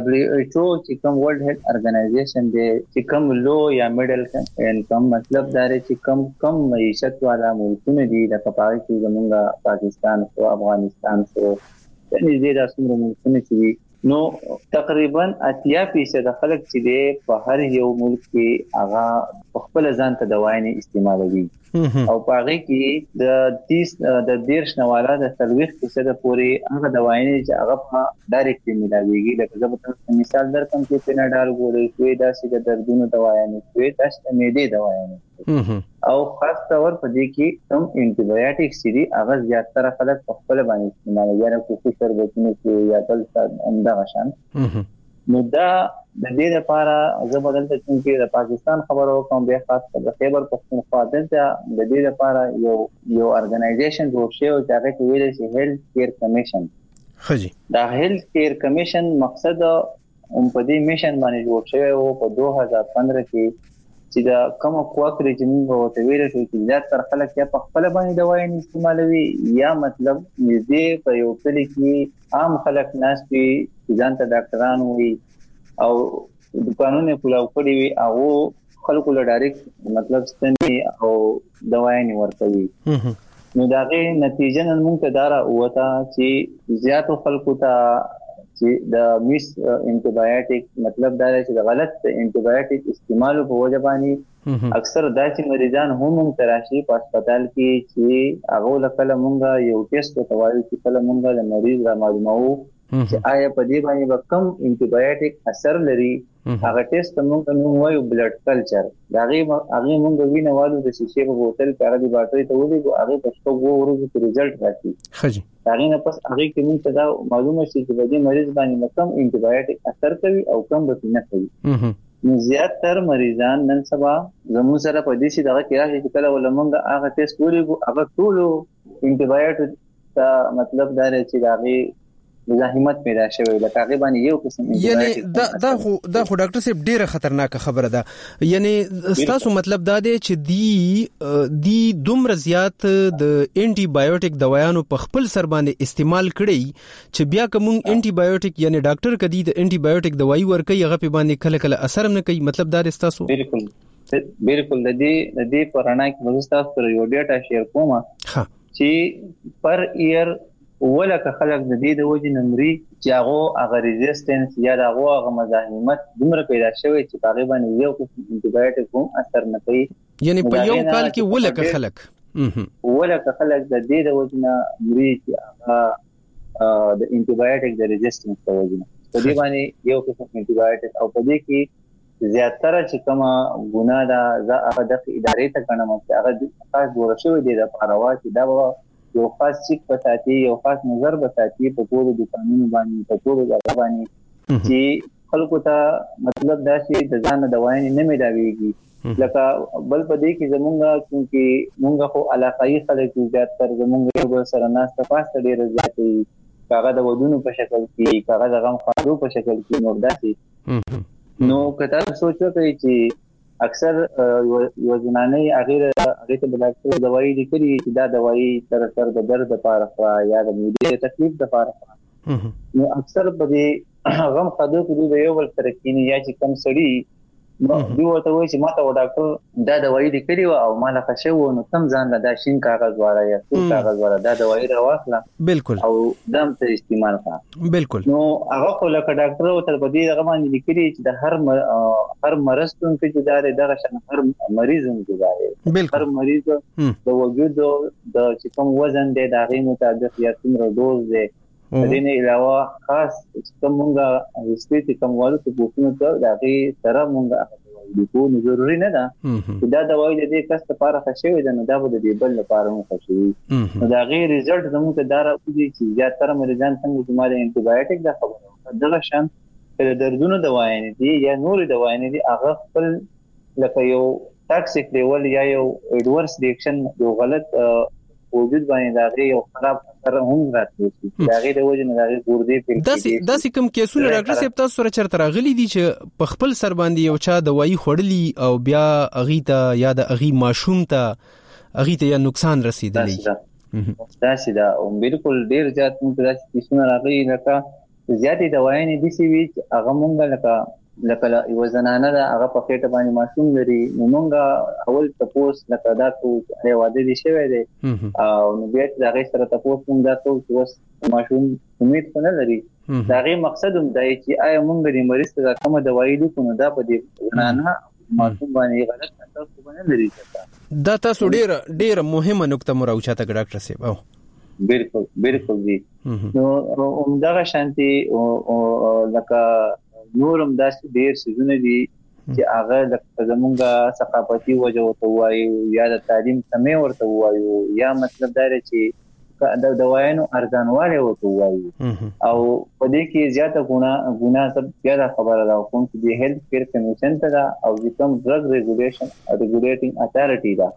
WHO چې کوم ورلد هیلث ارګنایزیشن دی چې کوم لو یا میډل انکم مطلب دا چې کم معیشت والا ملکونه دي د کپاوی کې زمونږ پاکستان او افغانستان سره یعنی زیاده څومره ملکونه چې نو تقریبا 80% خلک چې دی په هر یو ملک کې هغه خپل ځان ته دوايانې استعمالوي او پاره کې د 30 نواله د 30% پورې هغه دوايانې چې هغه په ډایرکټ ملاويږي. لکه زه په مثال درکم چې پیناډال ګورې کوي داسې د دردونو دوايانې کوي داسې د معدې دوايانې او خاص طور په دې کې کوم انټي بایوټکس دي هغه زیاتره خلک په خپل باندې استعمالوي یا کوکو شربتونه کې یا بل څه همدغه شان. نو دا د دې لپاره زه بدلته چې د پاکستان خبرو کوم به خاص د خیبر پختونخوا دلته د دې لپاره یو ارګنایزیشن جوړ شوی او هغه ته ویل شي هیلث کیر کمیشن. خجی دا هیلث کیر کمیشن مقصد په دې میشن باندې جوړ شوی او په 2015 کې چې دا کوم کوک ریجن وته ویل شي چې زیاتره خلک یا په خپل باندې دوايانې استعمالوي یا مطلب دې په یو کلی کې عام خلک ناس په ځان ته ډاکټران وي او دکانونه کولاو کړی وي او خلکو له ډایرکټ مطلب ستنی او دوايانې ورکوي. نو داغه نتیجه نن موږ ته دارا وته چې زیاتو خلکو ته چې د میس انټي بایوټیک مطلب دا چې د غلط انټي بایوټیک استعمال په وجه باندې اکثر داسې مریضان هم تراشي په هسپتال کې چې هغه لکه مونږه یو ټیسټ کوي چې کله مونږه د مریض را معلومو چې آیا په دې باندې به کم انټي اثر لري. هغه ټیسټ مونږ نو وایو بلډ کلچر هغه مونږ وینه والو د شیشې په بوتل کې هغه د باټري ته ولې هغه په څو ورځو کې رزلټ راځي. خجی هغه نه پس هغه کې مونږ ته معلومه شي چې د دې مریض باندې کم انټي اثر کوي او کم به نه کوي. نو زیاتره مریضان نن سبا زموږ سره په دې شي دغه کې راځي چې کله ولمنګ هغه ټیسټ ولې هغه ټول انټي ته مطلب دا چې هغه مزاحمت پیدا شوی لکه هغه باندې یو قسم یعنی دا خو ډاکټر صاحب ډیره خطرناک خبره ده. یعنی تاسو مطلب دا دی چې دی دومره زیات د انټي بایوټیک دوايانو په خپل سر باندې استعمال کړي چې بیا کوم انټي بایوټیک یعنی ډاکټر کدي د انټي بایوټیک دوايي ورکي هغه په باندې کله کله اثر نه کوي. مطلب دا دی تاسو بالکل د دې پرانا کې مزستاف پر یو ډیټا شیر کوم چې پر ایئر ولکه خلک د دې د وجې نمرې چې هغه ریزिस्टنس یا هغه مزاحمت دومره پیدا شوی چې هغه باندې یو قسم انټي هم اثر نه کوي. یعنی په یو کال کې ولکه خلک د دې د وجې نمرې چې هغه د انټي د ریزिस्टنس د وجې په دې باندې یو قسم انټي او په دې کې زیاتره چې کومه ګناه ده هغه د ادارې ته کنه چې هغه خاص جوړ شوی دی د پاروا چې دا یو خاص چیک بتاتی یو خاص نظر بتاتی په ټول د قانون باندې په ټول د باندې چې خلکو ته مطلب دا چې د ځان د وایي نه مېداويږي لکه بل په دې کې زمونږه چې مونږه خو علاقايي خلک زیات تر زمونږ یو سره ناسته پاسته ډیر زیاتې کاغه د ودونو په شکل کې کاغه د غم خاطرو په شکل کې نور داسي نو کته سوچو کوي چې اکثر یو ځنانه هغه ته بلاکټر دوايي لیکلي چې دا دوايي تر د درد لپاره یا د معدې تکلیف لپاره نو اکثر په دې غم خاطرو کې د یو بل سره کینی یا چې کم سړی نو دی ورته وایي چې ماته ډاکټر دا دوايي لیکلي او ما لا خښو نو کم ځان لا دا شین کاغذ واره یا څو کاغذ واره دا دوايي راوخله بالکل او دم ته استعمال کړه بالکل. نو هغه خو لکه ډاکټر او تر بدی هغه باندې لیکلي چې د هر مرض ته جداره دغه شان هر مریض جداره هر مریض د وجود د چې کوم وزن دی د هغه مطابق یا څومره دوز دی دینه علاوه خاص کومه هیستری کوموالو ته بوتنه ته دغه سره مونږه د کو ضروري نه ده چې دا دوايي د دې کس لپاره خښوي ده نو دا به د دې بل لپاره مو خښوي نو دا غي ریزلټ زموږ ته دار او چې زیاتره مریضان څنګه چې مال انټي بایوټیک دا خبره دغه شان د دردونو دوايي نه دي یا نور دوايي نه دي هغه خپل لکه یو ټاکسیک لیول یا یو ایڈورس ریاکشن یو غلط وجود باندې دا یو خراب اثر هم راځي دا غي د وجه نه دا ګردې په داسې کوم کیسونه ډاکټر صاحب تاسو سره چرته راغلي دي چې په خپل سر باندې یو چا دوايي خورلی او بیا اغي ته یا د اغي ماشوم ته اغي ته یا نقصان رسیدلی داسې دا او بالکل ډیر زیات موږ داسې کیسونه راغلي لکه زیاتې دوايي نه دي چې هغه مونږ لکه یو زنانه دا هغه په خېټه باندې ماشوم لري نو مونږه اول تپوس لکه دا څه واده دي شوی دی او نو بیا دا غي سره تپوس مونږ دا څه اوس ماشوم امید نه لري دا غي مقصد هم دی چې آیا مونږ د مریض ته کومه دوايي لیکو نو دا په دې زنانه ماشوم باندې غلط اثر څه نه لري. دا تاسو ډیر مهمه نقطه مراوچاته ډاکټر صاحب. او بالکل دي نو دغه شانتي لکه نورم داسې ډیر سيزونه دي چې هغه د زمونږه ثقافتي وجه ورته وایي یا د تعلیم سمې ورته وایي یا مطلب دا دی چې د دوايانو ارزانواله ورته وایي او په دې کې زیاته ګناه څه زیاته خبره ده کوم چې د هیلث کیر کمیشن ته او د کوم ډرګ ریګولیټینګ اتھارټي ده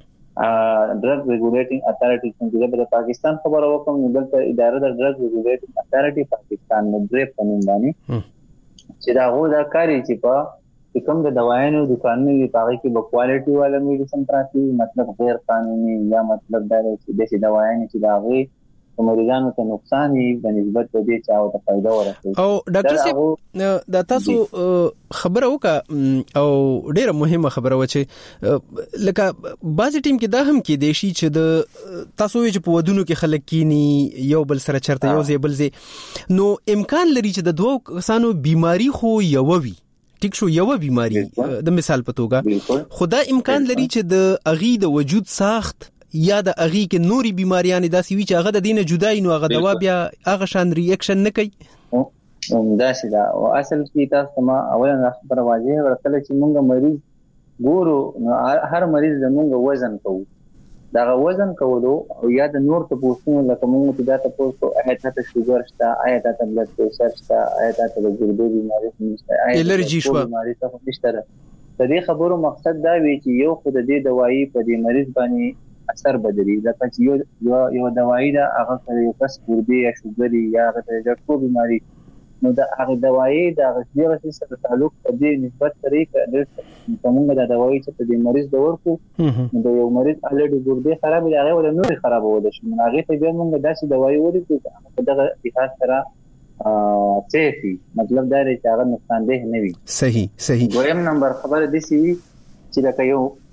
ډرګ ریګولیټینګ اتھارټي څنګه د پاکستان خبره وکم نو دلته اداره د ډرګ ریګولیټینګ اتھارټي پاکستان نو درې قانون باندې چې دا غو دا کاری چې په کوم د دوايانو دکانونو په هغه کې په کوالټي والا میډیسن پراتی مطلب غیر قانوني یا مطلب دا چې د دوايانو چې دا غي مریضانو ته نقصان یې په نسبت د دې چاو ته فائدہ ورسوي. او ډاکټر صاحب دا تاسو خبره وکړه او ډیره مهمه خبره و چې لکه بعضی ټیم کې دا هم کې دیشي چې د تاسو چې په ودونو کې خلک کینی یو بل سره چرته یو ځای بل ځای نو امکان لري چې د دوه کسانو بیماری خو یو وي ټیک شو یو بیماری د مثال په توګه خدا امکان لري چې د اغي د وجود ساخت یا د اغي کې نوري بیماریاں داسې وی چې هغه د دینه جدای نو هغه دوا بیا هغه شان ریاکشن نه کوي دا سیدا او اصل کې تاسو ما اولا خبره واضحه ورکړه چې موږ مریض ګورو هر مریض زموږ وزن کوو دا وزن کولو او یا د نور ته پوښتنه لکه موږ ته دا تاسو آیا تاسو شوګر شته آیا تاسو بلډ پريشر شته آیا تاسو د ګردو بیماری نشته آیا الرجی شو بیماری تاسو نشته د دې خبرو مقصد دا وی چې یو خود دې دوايي په دې مریض باندې اثر بدلی لکه چې یو دوايي دا هغه سره یو کس ګردې یا شوګر یا هغه د ګردو بیماری نو دا هغه دوايي دا غوښتنه سره تعلق په دې نسبت طریقه د کومه دا دوايي چې په دې مریض د ورکو نو یو مریض الډي ګردې خراب دي هغه ولا نور خراب وله شي هغه ته بیا موږ داسې دوايي ورکو چې دغه جهاز سره سیفي مطلب دا دی چې هغه نقصان ده نه وي صحیح دویم نمبر خبره دي چې دا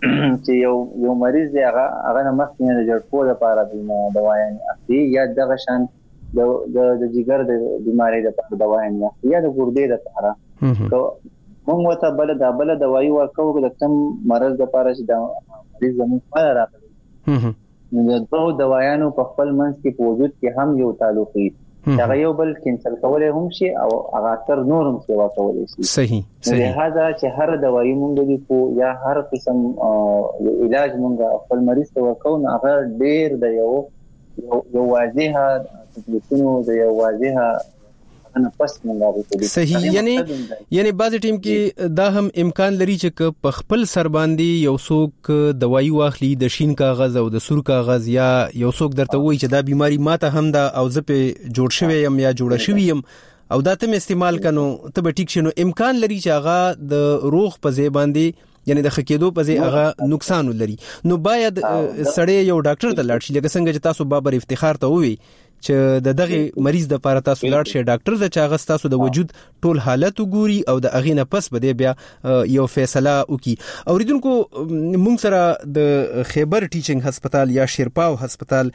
یو مریض دی هغه مخکې د جړپو لپاره د دوايي اخلي یا دغه شان د جګر د بیماری لپاره دوايي یا د ګردې لپاره نو موږ ته بل دوايي ورکو د کوم مرض لپاره چې د مریض زموږ لپاره راغلي نو د ټول دوايانو په خپل منځ کې په وجود کې هم یو تعلقي هغه یو بل کینسل کولای هم شي او هغه تر نورم سیوا کولای شي صحیح لہذا چې هر دوايي مونږ دی کو یا هر قسم علاج مونږ خپل مریض ته ورکو نو هغه ډیر د یو واضحه تکلیفونو د یو واضحه انا پس مونږه صحیح یعنی بعض ټیم کې دا هم امکان لري چې په خپل سر باندې یو څوک دوايي واخلي د شین کاغذ او د سور کاغذ یا یو څوک درته وایي چې دا بیماری ماته هم دا او زه په جوړ شوی يم یا جوړ شوی يم او دا ته استعمال کنو ته به ټیک شنو امکان لري چې هغه د روغ په ځای باندې یعنی د خکېدو په ځای هغه نقصان لري نو باید سړی یو ډاکټر ته لاړ شي لکه څنګه چې تاسو بابر افتخار ته وی چې د دغه مریض د لپاره تاسو لاړ شئ ډاکټر د چاغ تاسو د وجود ټول حالت وګوري او د اغینه پس بده بیا یو فیصله وکي اوریدونکو موږ سره د خیبر ټیچینګ هسپتال یا شیرپاو هسپتال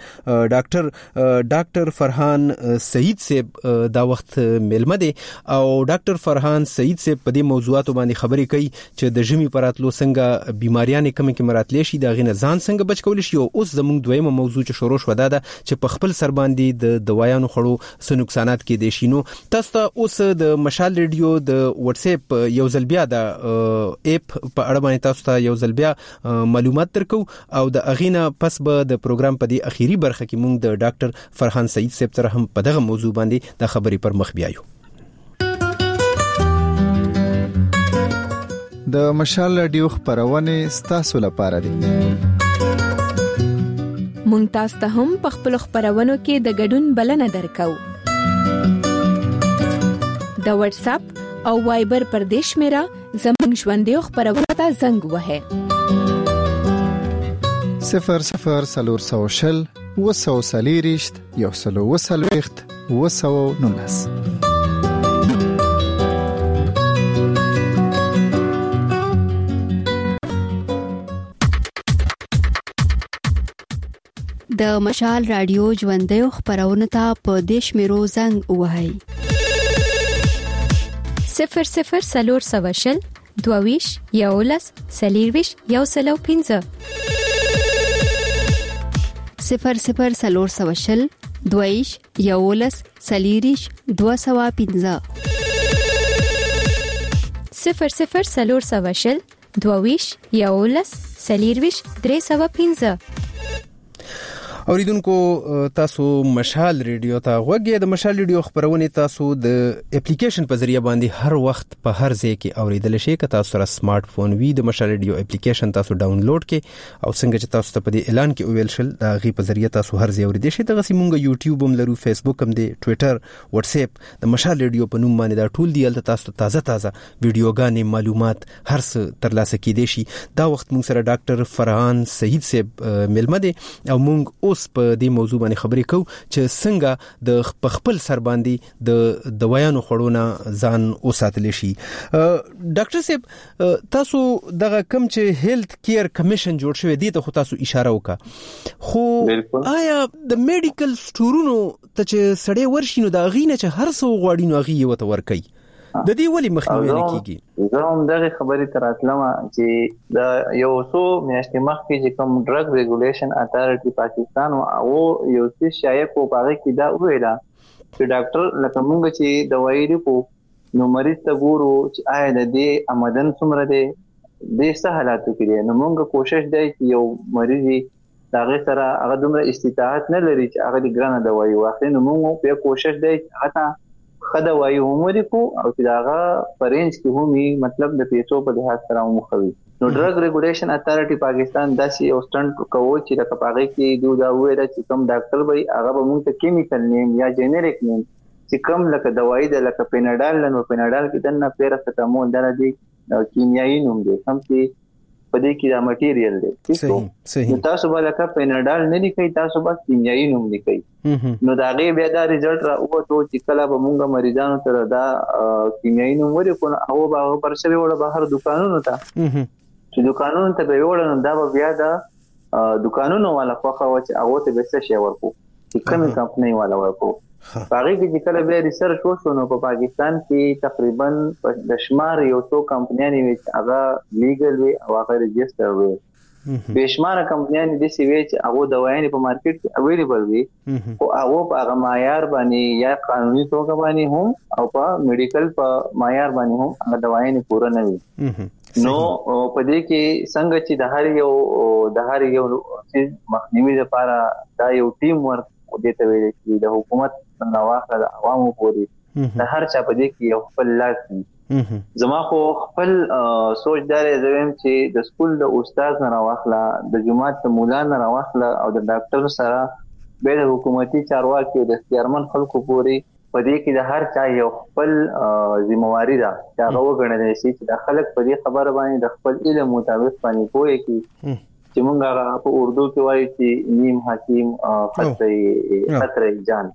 ډاکټر فرحان سعید صاحب دا وخت ملمه دي او ډاکټر فرحان سعید صاحب په دې موضوعات باندې خبرې کوي چې د ژمي پراتلو څنګه بیماریاں کوم کې مراتلې شي د غینه ځان څنګه بچ کول شي او اوس زموږ دویمه موضوع چې شروع شو دا چې په خپل سر باندې د دوايانو خړو څه نقصانات کې دي شینو تاسو ته اوس د مشال ریډیو د واتس اپ یو ځل بیا د اپ په اړه باندې تاسو ته یو ځل بیا معلومات درکو او د اغینه پس به د پروګرام په دې اخیری برخه کې موږ د ډاکټر فرحان سعید صاحب سره هم په دغه موضوع باندې د خبرې پر مخ بیایو د مشال ریډیو خبرونه ستاسو لپاره دي مونږ تاسو ته هم په خپل خبرونو کې د ګډون بلنه درکو د واتس اپ او وایبر پر دیش میرا زموږ ژوندې خبرونه ته زنګ وهه 00 وسوسلیریشت یو سلو وسلويخت وسونونس د مشال رادیو ژوندې خبرونه ته په دیش میرو زنګ وهاي 00 سواشل دوویش یولس سلیرویش یو سلو 15 00 سواشل دوویش یولس سلیریش 215 00 سواشل دوویش یولس سلیرویش 315 اوریدونکو تاسو مشال ریډیو ته غوږی د مشال ریډیو خبرونه تاسو د اپلیکیشن په ذریعہ باندې هر وخت په هر ځای کې اوریدل شي که تاسو سره سمارټ فون وي د مشال ریډیو اپلیکیشن تاسو ډاونلوډ کړئ او څنګه چې تاسو ته په دې اعلان کې ویل شل دا غي په ذریعہ تاسو هر ځای اوریدل شي دغه سیمونګه یوټیوب هم لرو فیسبوک هم دی ټوئیټر واتس اپ د مشال ریډیو په نوم باندې دا ټول دی تاسو تازه ویډیوګانې معلومات هر څه ترلاسه کیدئ شي دا وخت موږ سره ډاکټر فرحان سعید صاحب ملمه دي او موږ اوس په دې موضوع باندې خبرې کوو چې څنګه د خپل سر باندې د دوايانو خړونه ځان اوساتل شي ډاکټر صاحب تاسو دغه کم چې هیلث کیر کمیشن جوړ شوی دی ته تاسو اشاره وکړه خو آیا د میډیکل سټورونو ته چې سړی ورشي نو دا غینه چې هر څو غواړي نو غي وته ورکي د دې ولې مخنیوي نه کیږي؟ زه هم دغه خبرې تر اتلم چې د یو څو میاشتې مخکې چې کوم ډرګ ریګولیشن اتارټي پاکستان او یو څه شایع کو پاره کې دا ویلا چې ډاکټر لکه مونږ چې دوايي لرو نو مریض ته ګورو چې آیا د دې آمدن څومره دی د څه حالاتو کې دی. نو مونږ کوشش دی چې یو مریض هغه سره هغه دومره استطاعت نه لري چې هغه د ګرانه دوايي واخلي. نو مونږ په کوشش دی چې حتی خدای وایي هم ورکو او چې هغه پرینج کې همي مطلب د پیسو په لحاظ سره مخوي. نو ډرګ ریګولیشن اتارټي پاکستان داسې یو سټنټ کوي چې د کپاغي کې دوه وایي چې کوم ډاکټر وایي هغه به مونږ ته کیمیکل نیم یا جنریک نیم چې کوم لکه دوايي د لکه پیناډال نو پیناډال کې دنه پیراسټامول درته کیمیاوي نوم دی هم چې په دې کې دا مټیریل دی. صحیح. تاسو به لکه پیناډال نه لیکي تاسو به کیمیاوي نوم لیکي. نو دا غي بیا دا رزلټ را وته چې کله به مونږه مریضانو ته دا کیمیاوي نوم ورکو او به پر شوی وړ بهر دکانونو ته چې دکانونو ته به وړ نو دا بیا دا دکانونو والا خوخه و چې هغه ته به څه شي ورکو چې کوم کمپنۍ والا ورکو. هغه کې کله به ریسرچ وشو نو په پاکستان کې تقریبا د شمار یو څو کمپنیانې چې هغه لیګل وي او هغه ريجستر وي. بشمار کمپنیانې د سی وی چې هغه دوايي په مارکیټ کې اویلیبل وي او هغه په هغه معیار باندې یا قانوني توګه باندې هم او په میډیکل په معیار باندې هم هغه دوايي پوره نه وي. نو په دې کې څنګه چې د هر یو مخنیوي لپاره دا یو ټیم ورک دته ویل چې د حکومت نواخله د عوامو پورې د هر چا په دې کې یو خپل لاس زما خو خپل سوچ دار زویم چې د سکول د استاد نه راوخله د جماعت د مولا نه راوخله او د ډاکټر سره به د حکومتي چارواکي او د اختیارمن خلکو پورې په دې کې د هر چا یو خپل ذمہواری ده چې هغه وګڼل شي چې د خلک په دې خبره باندې د خپل علم مطابق باندې کوی کی چې مونږه په اردو کې وایي چې نیم حکیم خطر جان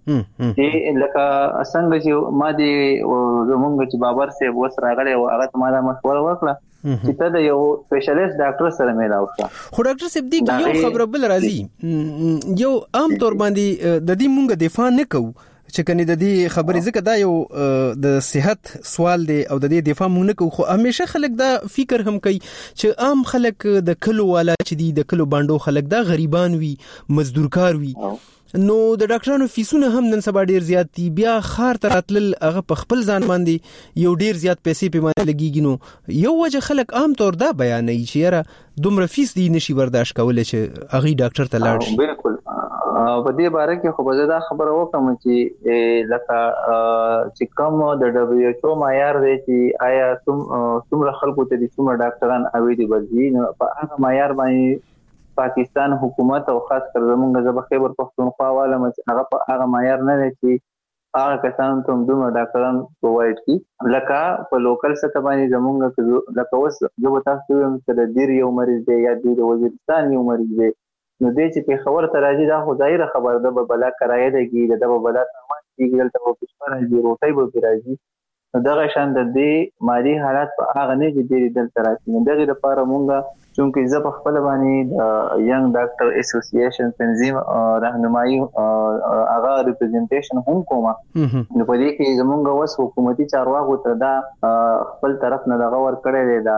چې لکه څنګه چې ما دي زمونږ چې بابر سه وس راغلی او هغه ما دا مشوره وکړه چې ته د یو سپیشلیست ډاکټر سره ملاو شو. خو ډاکټر صاحب دې یو خبره بل راځي یو عام طور باندې د دې مونږ دفاع نه کوو چې کني د دې خبرې ځکه دا یو د صحت سوال دی او د دې دفاع مونږ نه کوو. خو همیشه خلک دا فکر هم کوي چې عام خلک د کلو والا چې دی د کلو باندې خلک دا غریبان وي مزدورکار وي نو د ډاکټرانو فیسونه هم نن سبا ډیر زیات دي بیا خار تر اتل هغه په خپل ځان باندې یو ډیر زیات پیسې په باندې لګیږي نو یو وجه خلک عام طور دا بیانوي چې یاره دومره فیس دی نشي برداشت کولای چې هغه ډاکټر ته لاړ شي. بالکل په دې باره کې خو به دا خبره وکم چې لکه چې کوم د دبليو ایچ او معیار دی چې آیا څومره خلکو ته دي څومره ډاکټران اویلیبل دي نو په هغه معیار باندې پاکستان حکومت او خاص کر زمونږ د خیبر پختونخوا عوالم چې هغه په هغه معیار نه دی چې هغه کسان ته دومره ډاکټران پرووایډ کړي لکه په لوکل سطح باندې زمونږ لکه اوس زه تاسو ته وایم چې د ډیر یو مریض دی یا د وزیرستان یو مریض دی نو دې چې په خبر ته راځي دا خو ظاهر خبر ده به بلا کرایه دیږي د بلا سامان کیږي دلته په پښتون راځي روټي به راځي نو دغه شان د دې مالی حالات په هغه نه دي دلته راځي نو دغه لپاره مونږه چونکه زه په خپل باندې د ینګ ډاکټر اسوسییشن تنظیم راهنمایي هغه ریپرزنټیشن هم کوم نو په دې کې زمونږ وس حکومتي چارواکو ته دا خپل طرف نه دغه ور کړی دی دا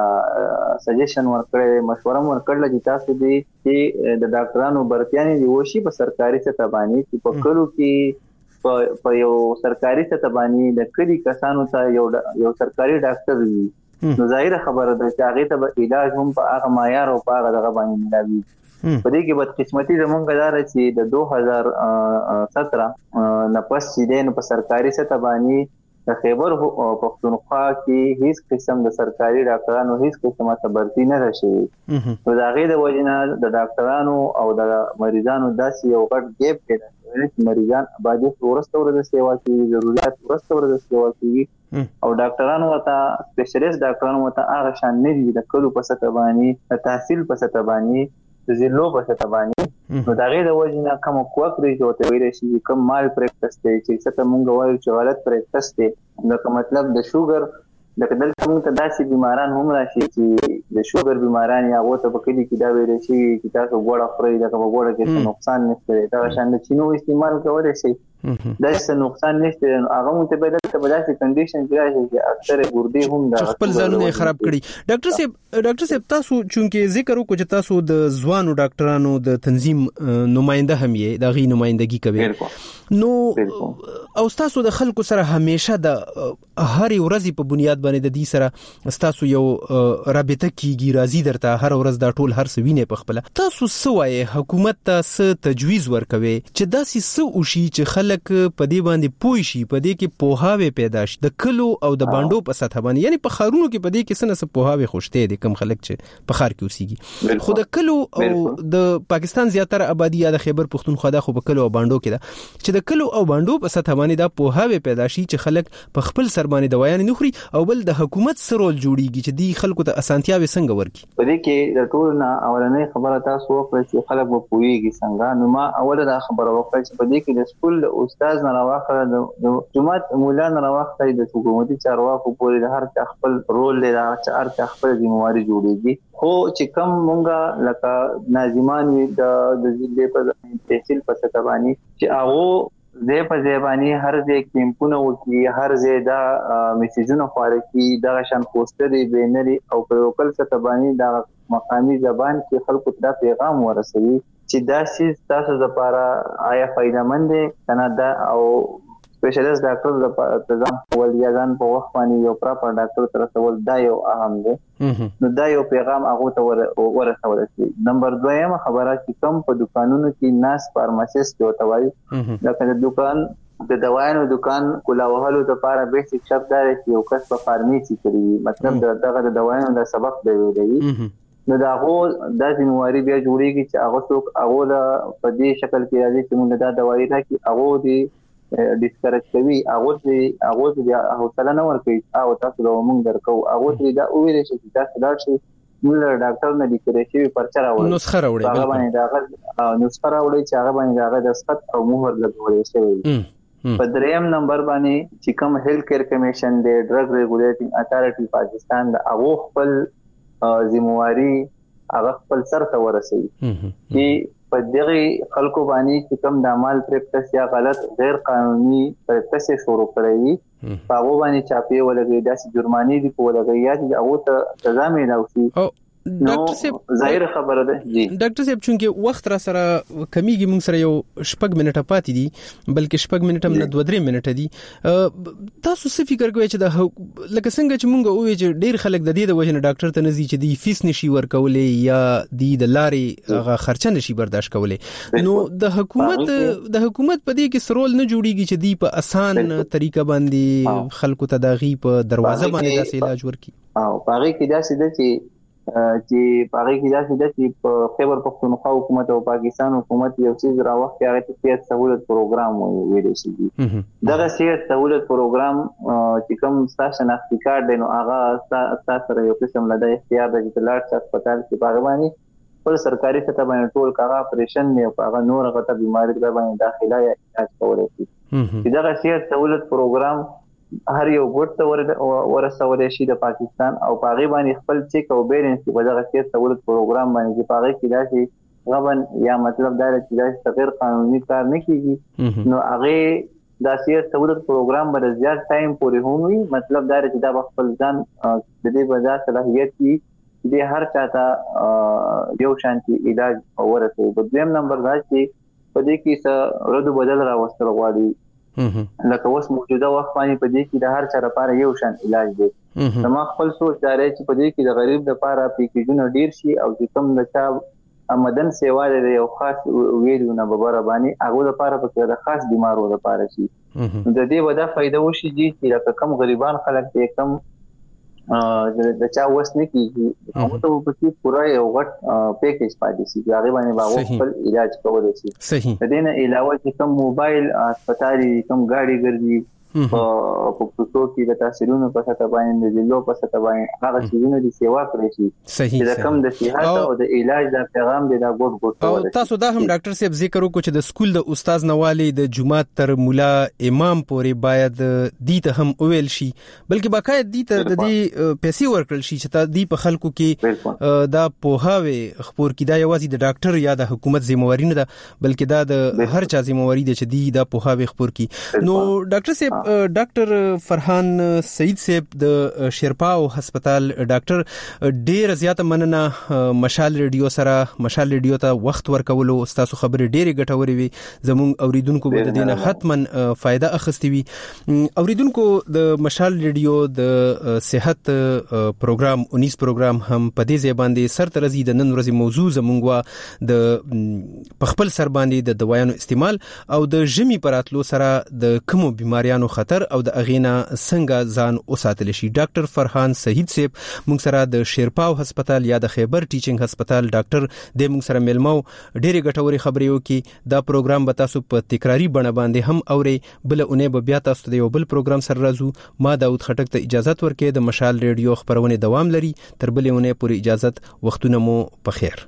سجیشن ور کړی مشوره ور کړل چې تاسو دې چې د ډاکټرانو برتیانې دی وشي په سرکاري سطح باندې چې په کلو کې په یو سرکاري سطح باندې د کلی کسانو ته یو سرکاري ډاکټر وي نو ظاهر خبره ده چې هغه ته علاج هم په هغه معیار او په هغه دغه باندې ملاوي. په دې کې بد قسمتي زمونږ دار چې د 2017 نه پس چې په سرکاري سطح باندې د خیبر پختونخوا کې هیڅ قسم د سرکاري ډاکټرانو هیڅ قسمه تبرتی نه راشي نو دا غي د وجنه د ډاکټرانو او د مریضانو داسې یو غټ ګیپ کې چې مریضان آبادی ورسته ورته سیوا کوي ضرورت ورسته ورته سیوا کوي او ډاکټرانو ته سپیشلیست ډاکټرانو ته هغه شان نه دي د کلو په سطح باندې د تحصیل په سطح باندې د زلو په سطح باندې نو دا غي د وجنه کوم کوکري جو ته ویل شي کوم مال پریکټس دی چې څه مونږ وایو چې غلط پریکټس دی دا مطلب د شوګر د کدل څنګه ته داسې بیماران هم راشي چې د شوګر بیماران یا غوته په کلی کې دا ویل شي چې تاسو ګوړه خورئ دا په ګوړه کې نقصان نشته دا شان د چینو استعمال کولای شي دا څه نقصان نشته. هغه مو ته بدل ته بداسي کنډیشن کې راځي چې اکثر ګردې هم د خپل ځانونه خراب کړي. ډاکټر صاحب تاسو چونکه ذکر وکړو چې تاسو د ځوانو ډاکټرانو د تنظیم نماینده هم یې د غي نمائندګي کوي نو او تاسو د خلکو سره همیشه د هر ورځې په بنیاد باندې د دې سره تاسو یو رابطه کیږي راځي درته هر ورځ دا ټول هر څه ویني په خپل. تاسو سوای حکومت ته څه تجویز ورکوي چې داسې څه وشي چې خلک په دې باندې پوه شي په دې کې پوهاوی پیدا شي د کلو او د باندو په سطح باندې یعنی په خارونو کې په دې کې څه پوهاوی خوشته دي کم خلک چې په خار کې اوسېږي خو د کلو او د پاکستان زیاتره آبادی یا د خیبر پختونخوا د خو په کلو او باندو کې ده چې د کلو او باندو په سطح باندې دا پوهاوی پیدا شي چې خلک په خپل سر باندې دوايان نه خوري او بل د حکومت سره رول جوړیږي چې دی خلکو ته اسانتیاوي څنګه ورکي. په دې کې د ټول نه اولنې خبره تاسو وکړه چې خلک به پوهیږي څنګه. نو ما اوله دا خبره وکړه چې په دې کې د سکول استاد نه راوخره د جماعت مولا نه راوخره د حکومتي چارواکو پورې د هر چا خپل رول دی، د هر چا خپل ذمہواری جوړیږي. خو چې کم مونږه لکه ناظمان د ضلع په تحصیل په سطح باندې چې هغه زه په ځبانی هر ځای کیمپونه وکي، هر ځای دا میسیجونه خوري کی دا شان پوسټري بینري او په لوکل سطح باندې دا مقامي زبان کې خلکو ته پیغام ورسوي چې دا سیس تاسو لپاره آیا فائدمند دی کنه دا او سپیشلیست ډاکټر د تنظیم ولایان په وخت باندې یو پراپر ډاکټر تر څول دا یو اهم دی. نو دا یو پیغام هغه ته ورسول شي. نمبر 2 خبره چې کوم په دکانونو کې ناس فارماسیست او توای لکه د دکان د دوايانو دکان کولاوهلو لپاره بیسیک شرط دی چې یو کس په فارمیسي کوي، مطلب دغه د دوايانو د سبق دی نو دا هغه د ذمہواری بیا جوړیږي چې هغه څوک هغه په دې شکل کې راځي چې موږ دا دوايي راکړي هغه دی ډیسکریج کوي، هغه بیا حوصله نه ورکوي او تاسو دا موږ درکو هغه دا ویل شي چې تاسو دا شي موږ ډاکټر نه لیکل شي پرچا راوړي نسخه راوړي هغه باندې دا نسخه راوړي چې هغه باندې هغه د دستخط او مهر لګولې شي. په دریم نمبر باندې چې کوم هیلث کیر کمیشن دی ډرګ ریګولیټینګ اتھارټي پاکستان دا هغه خپل ذمہواری هغه خپل سر ته ورسوي چې په دغه خلکو باندې چې کوم د مال پریکټس یا غلط غیر قانوني پریکټس شروع کړی په هغه باندې چاپی ولګي داسې جرمانی دي په ولګي یا چې هغه ته سزا ملوي. ډاکټر صاحب ظاهر خبره ده جی ډاکټر صاحب چونکه وخت را سره کمیږي موږ سره یو شپږ منټه پاتې دي بلکې شپږ منټه نه 2-3 منټه دي. تاسو څه فکر کوئ چې د لکه څنګه چې موږ وایو چې ډیر خلک د دې د وجه نه ډاکټر ته نزي چې د فیس نشي ورکولې یا د لارې هغه خرچه نشي برداشت کولې نو د حکومت په دې کې سرول نه جوړیږي چې دی په اسان طریقه باندې خلکو ته داغي په دروازه باندې داسې علاج ورکي او هغه کې داسې ده چې هغه کې داسې ده چې په خیبر پختونخوا حکومت او پاکستان حکومت یو څه راوخت هغه ته صحت سہولت پروګرام ویل شي. دغه صحت سہولت پروګرام چې کوم شناختی کارت دی نو هغه تاسو یو قسم لدی اختیار دی چې لاړ هسپتال کې باغبانی پر سرکاري سطح باندې ټول کاغه اپریشن نه هغه نور غته بیماری د باندې داخله یا علاج کولای شي. دغه صحت سہولت پروګرام هر یو ګډ ورسول شي د پاکستان او پاغي باندې خپل چیک او بیلنس په دغه صحت سہولت پروګرام باندې چې پاغي کې داسې غبن یا مطلب دا چې داسې غیر قانوني کار نه کیږي نو هغه د صحت سہولت پروګرام باندې زیات ټایم پورې هومي مطلب دا چې دا خپل ځان د دې بازار صلاحیت کې د هر چاته یو شانتي علاج ورته. په دویم نمبر دا چې په دې کې څه رد بدل راوستل غواړي لکه اوس موجوده وخت باندې په دې کې د هر چا لپاره یو شان علاج دی. نو خپل سوچ دا لري چې په دې کې د غریب لپاره پیکیجونه ډیر شي او چې کوم د چا آمدن سیوا لري او خاص ویډیو نه ببره باندې هغه لپاره په خاص بیمارو لپاره شي. د دې ودا فائدہ وشي چې لکه کم غریبان خلک دې کم د چا وسنه کیږي هغه ته په کې پورا یو غټ پیکیج پاتې شي هغه باندې باغ خپل علاج کولای شي. صحیح. د دې نه علاوه چې کوم موبایل هسپتالي کوم ګاډي ګرځي په پښتو کې د تاثیرونو په سطح باندې د ضلعو په سطح باندې هغه چیزونه د سیوا کړی شي چې د کم د صحت او د علاج د پیغام د ګډ او تاسو دا هم ډاکټر صاحب ذکر وکړو چې د سکول د استاد نوالی د جمعات تر مولا امام پورې باید دی ته هم اویل شي بلکې باقاعده دی ته د دې پیسې ورکړل شي چې تا دی په خلکو کې دا پوهاوی خبر کیدا یوازې د ډاکټر یا د حکومت ذمہواری نه ده بلکې دا د هر چا ذمہواری ده چې دی دا پوهاوی خبر کی نو ډاکټر صاحب ډاکټر فرحان سعید صاحب د شیرپاو هسپتال ډاکټر ډیر زیاته مننه مشال ریډیو سره مشال ریډیو ته وخت ورکولو تاسو خبرې ډېرې ګټورې وي زموږ اوریدونکو به د دینه حتمن فائدہ اخستې وي اوریدونکو د مشال ریډیو د صحت پروګرام 19 پروګرام هم په دې ځای باندې سر ترزي د نن ورځې موضوع زموږ د پخپل سر باندې د دوايانو استعمال او د ژمي پراتلو سره د کومو بیماریانو خطر او د اغینا څنګه ځان اوساتل شي ډاکټر فرحان سعید صاحب موږ سره د شیرپاو هسپتال یا د خیبر ټیچینګ هسپتال ډاکټر د موږ سره ملمو ډېرې ګټورې خبرې وکي دا پروګرام به تاسو په تکراری بڼه باندې هم اوري بل اونې به بیا تاسو ته یو بل پروګرام سره راځو ما داود خټک ته اجازه ورکړې د مشال ریډیو خبرونه دوام لري تر بل اونې پورې اجازه وختونه مو په خیر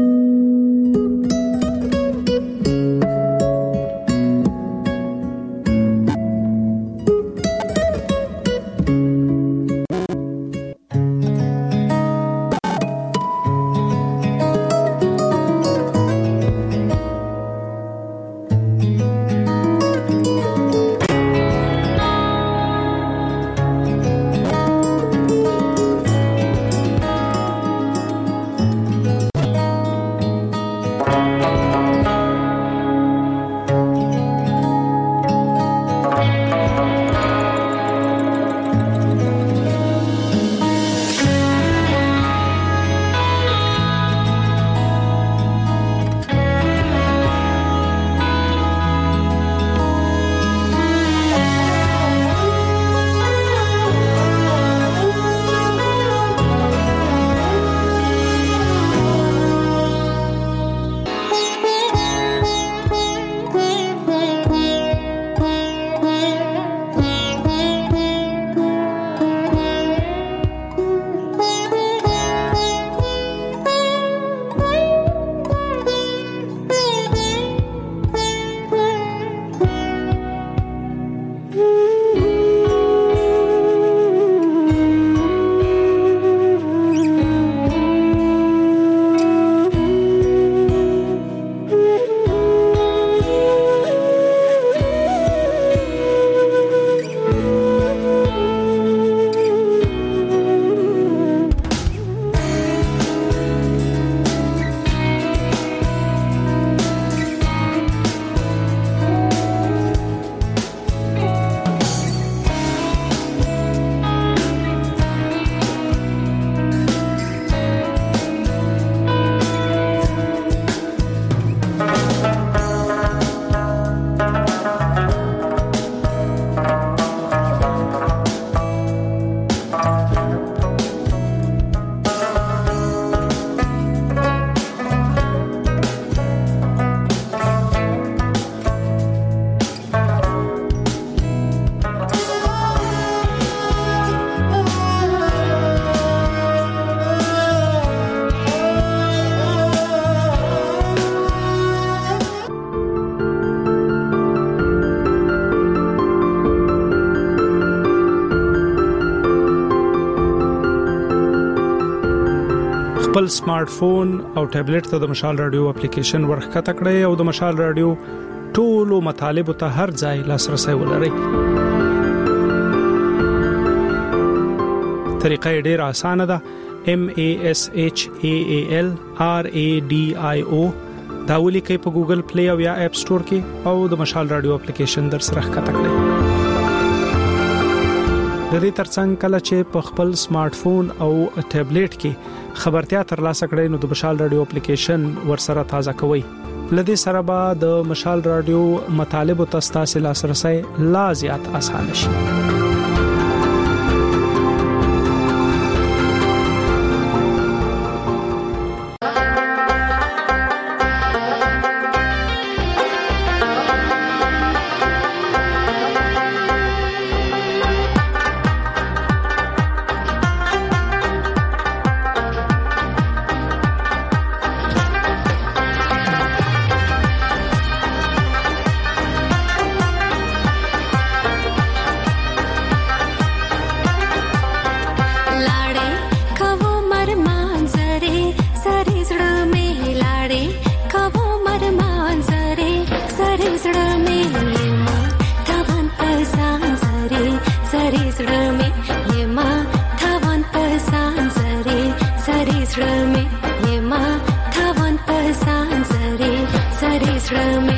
خپل سمارټ فون او ټابلیټ ته د مشال رادیو اپلیکیشن ورخکته کړئ او د مشال رادیو ټولو مطالب ته هر ځای لاسرسي ولرئ. طریقه ډیره اسانه ده. MASHAALRADIO دا ولیکئ په ګوګل پلی او یا اپ سٹور کې او د مشال رادیو اپلیکیشن در سره ښکته کړئ. د دې ترڅنګ کله چې په خپل سمارټ فون او ټابلیټ کې خبرتیا ترلاسه کړئ نو د مشال رادیو اپلیکیشن ورسره تازه کوئ. لدې سره به د مشال رادیو مطالب او تاسو لاسرسي لا زیات آسان شي. زړه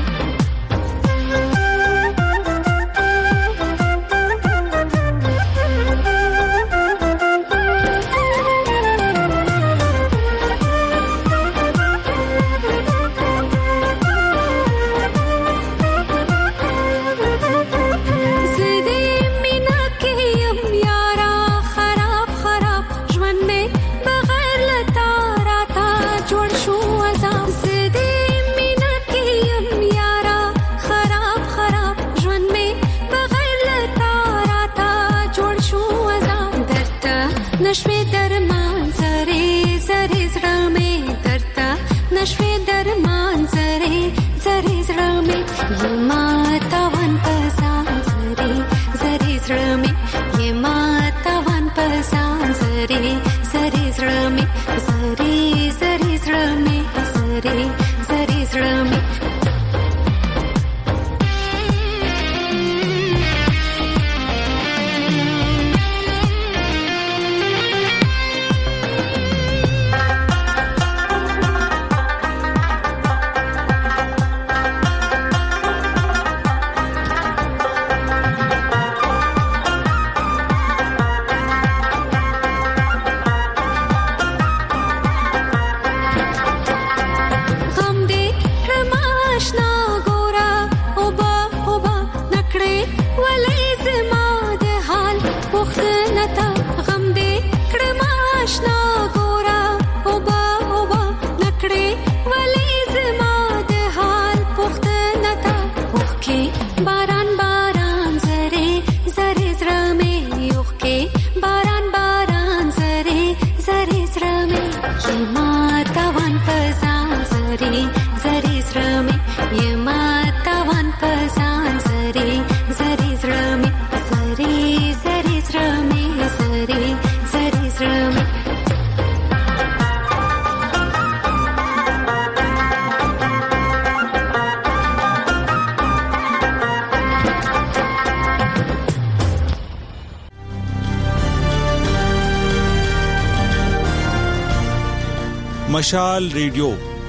مشال ریډیو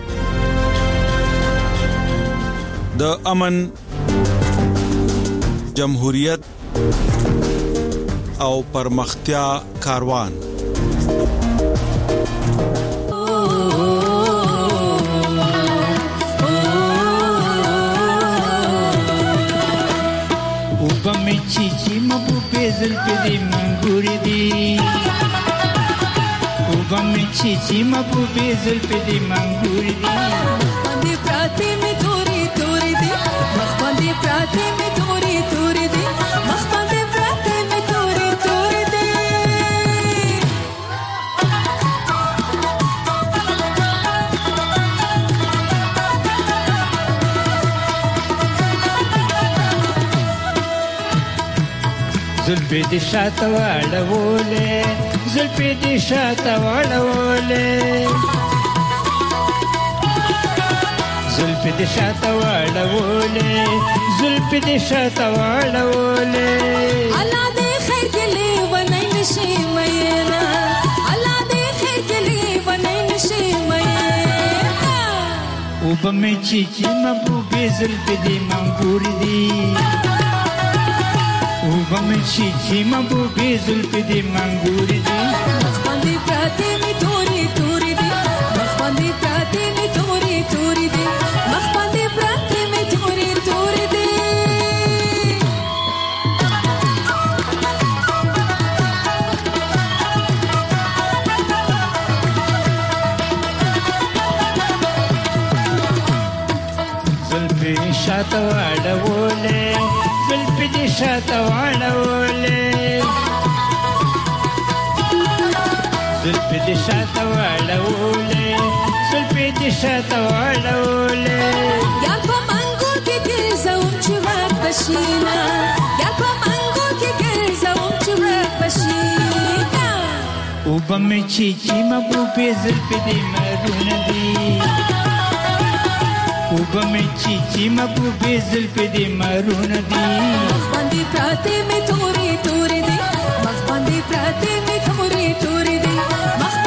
د امن، جمهوریت او پرمختیا کاروان. وبمچي چې مبو پېزل پدې منګوري دي، وبمچي چې مبو پېزل پدې منګوري دي، باندې پراته مې توري توري دي، مخ باندې پراته مې توري توري دي، مخ باندې پراته مې توري توري دي. زلفې دې شاته واړولې، زلفې دې شاته واړولې، زلفې دې شاته واړولې، زلفې دې شاته واړولې. الله دې خیر کې ونای نشي مېنا، الله دې خیر کې ونای نشي مېنا. وبمچي چې مبوبې زلفې دې منګوري دي، وبمچي چې مبوبې زلفې دې منګوري دي، مخ باندې پراته مې توري توري دي، مخ باندې پراته مې توري توري دي، مخ باندې پراته مې توري توري دي. زلفې شاته واړولې، زلفې دې شاته واړولې، زلفې دې شاته واړولې، زلفې دې شاته واړولې. یا په منګو کې ګرځوم چې واک بشینا، یا په منګو کې ګرځوم چې واک بشینا. وبمچي چې مبوبې زلفې دې مرونه دي، وبمچي چې مبوبې زلفې دې مرونه دي، مخ باندې پراته مې توري توري دي، مخ باندې پراته مې توري توري دي، مخ